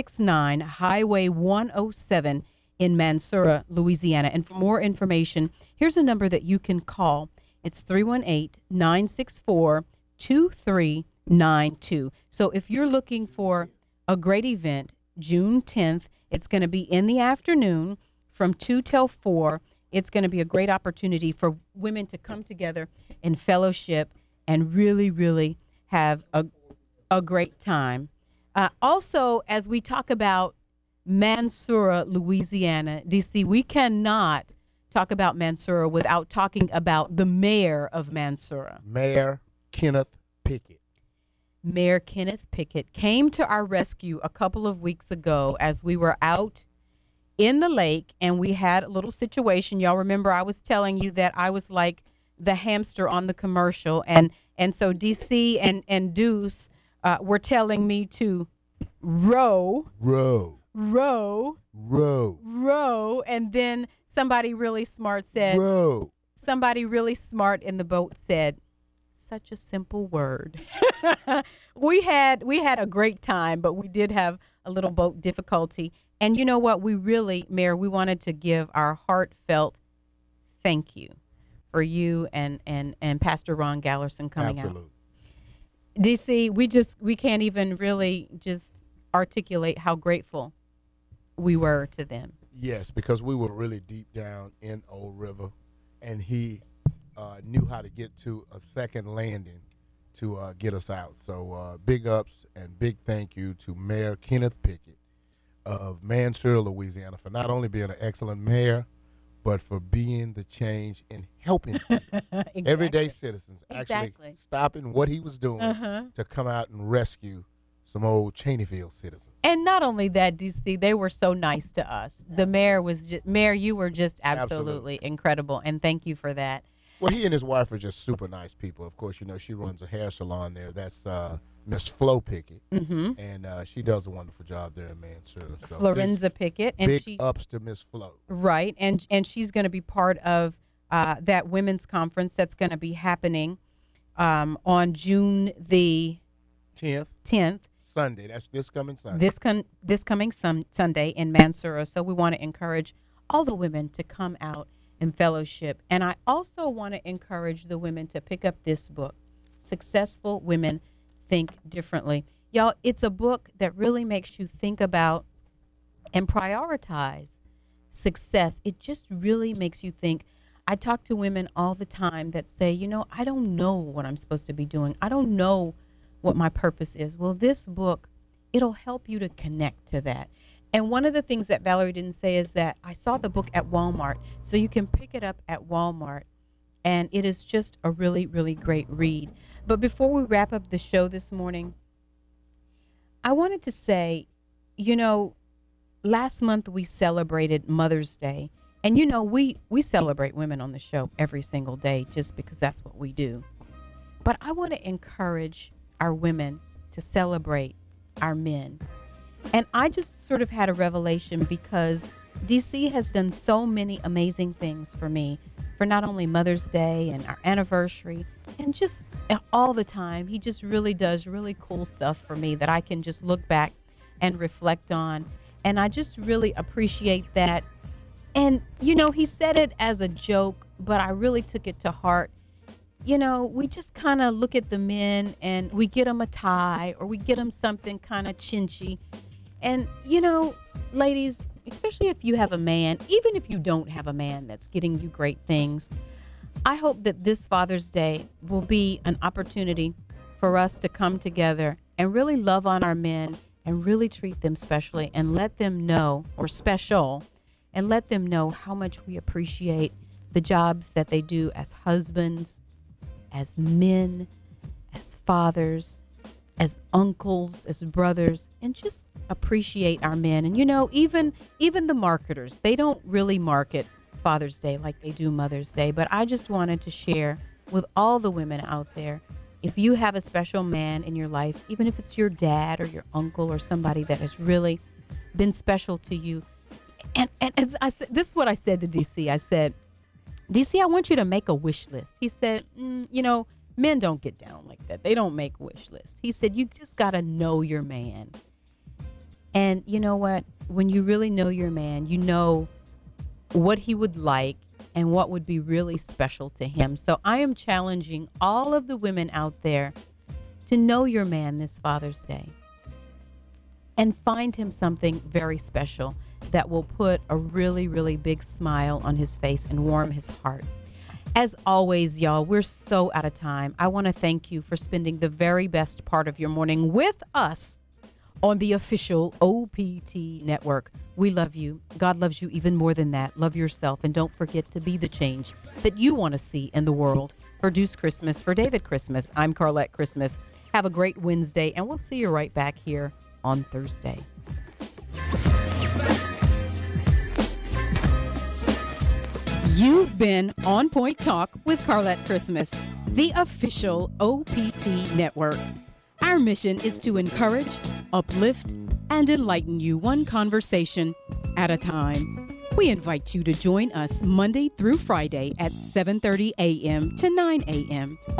769 Highway 107 in Mansoura, Louisiana. And for more information, here's a number that you can call. It's 318-964-2392. So if you're looking for a great event, June 10th, it's going to be in the afternoon from 2 till 4. It's going to be a great opportunity for women to come together in fellowship and really, really have a great time. Also, as we talk about Mansoura, Louisiana, DC, we cannot talk about Mansoura without talking about the mayor of Mansoura. Mayor Kenneth Pickett. Mayor Kenneth Pickett came to our rescue a couple of weeks ago as we were out in the lake, and we had a little situation. Y'all remember I was telling you that I was like the hamster on the commercial, and so DC and Deuce were telling me to row, and then somebody really smart said, row. Somebody really smart in the boat said, such a simple word. We had a great time, but we did have a little boat difficulty. And you know what? We really, Mayor, we wanted to give our heartfelt thank you for you and Pastor Ron Gallerson coming out. DC, we can't even really just articulate how grateful we were to them. Yes, because we were really deep down in Old River, and he knew how to get to a second landing to get us out. So big ups and big thank you to Mayor Kenneth Pickett of Mansoura, Louisiana, for not only being an excellent mayor, but for being the change and helping people, everyday citizens, actually stopping what he was doing to come out and rescue some old Cheneyfield citizens. And not only that, DC, they were so nice to us. The mayor was just, Mayor, you were just absolutely incredible, and thank you for that. Well, he and his wife are just super nice people. Of course, you know, she runs a hair salon there. That's Miss Flo Pickett, and she does a wonderful job there in Mansoura. So Lorenza Pickett. And big ups to Miss Flo. Right, and she's going to be part of that women's conference that's going to be happening on June the 10th. Sunday. That's this coming Sunday. This coming Sunday in Mansoura. So we want to encourage all the women to come out and fellowship. And I also want to encourage the women to pick up this book, Successful Women Think Differently. Y'all, it's a book that really makes you think about and prioritize success. It just really makes you think. I talk to women all the time that say, you know, I don't know what I'm supposed to be doing. I don't know what my purpose is. Well, this book, it'll help you to connect to that. And one of the things that Valerie didn't say is that I saw the book at Walmart, so you can pick it up at Walmart, and it is just a really, really great read. But before we wrap up the show this morning, I wanted to say, you know, last month we celebrated Mother's Day, and you know, we celebrate women on the show every single day just because that's what we do. But I want to encourage our women to celebrate our men. And I just sort of had a revelation because DC has done so many amazing things for me for not only Mother's Day and our anniversary and just all the time. He just really does really cool stuff for me that I can just look back and reflect on. And I just really appreciate that. And, you know, he said it as a joke, but I really took it to heart. You know, we just kind of look at the men and we get them a tie or we get them something kind of chinchy. And, you know, ladies, especially if you have a man, even if you don't have a man that's getting you great things, I hope that this Father's Day will be an opportunity for us to come together and really love on our men and really treat them specially and let them know, or special, and let them know how much we appreciate the jobs that they do as husbands, as men, as fathers, as uncles, as brothers, and just appreciate our men. And you know, even the marketers, they don't really market Father's Day like they do Mother's Day, but I just wanted to share with all the women out there, if you have a special man in your life, even if it's your dad or your uncle or somebody that has really been special to you, and as I said, this is what I said to DC. I said, DC, I want you to make a wish list. He said, you know, men don't get down like that. They don't make wish lists. He said, you just got to know your man. And you know what? When you really know your man, you know what he would like and what would be really special to him. So I am challenging all of the women out there to know your man this Father's Day and find him something very special. that will put a really, really big smile on his face and warm his heart. As always, y'all, we're so out of time. I want to thank you for spending the very best part of your morning with us on the official OPT network. We love you. God loves you even more than that. Love yourself, and don't forget to be the change that you want to see in the world. For Deuce Christmas, for David Christmas, I'm Carlette Christmas. Have a great Wednesday, and we'll see you right back here on Thursday. You've been On Point Talk with Carlette Christmas, the official OPT network. Our mission is to encourage, uplift, and enlighten you one conversation at a time. We invite you to join us Monday through Friday at 7:30 a.m. to 9 a.m.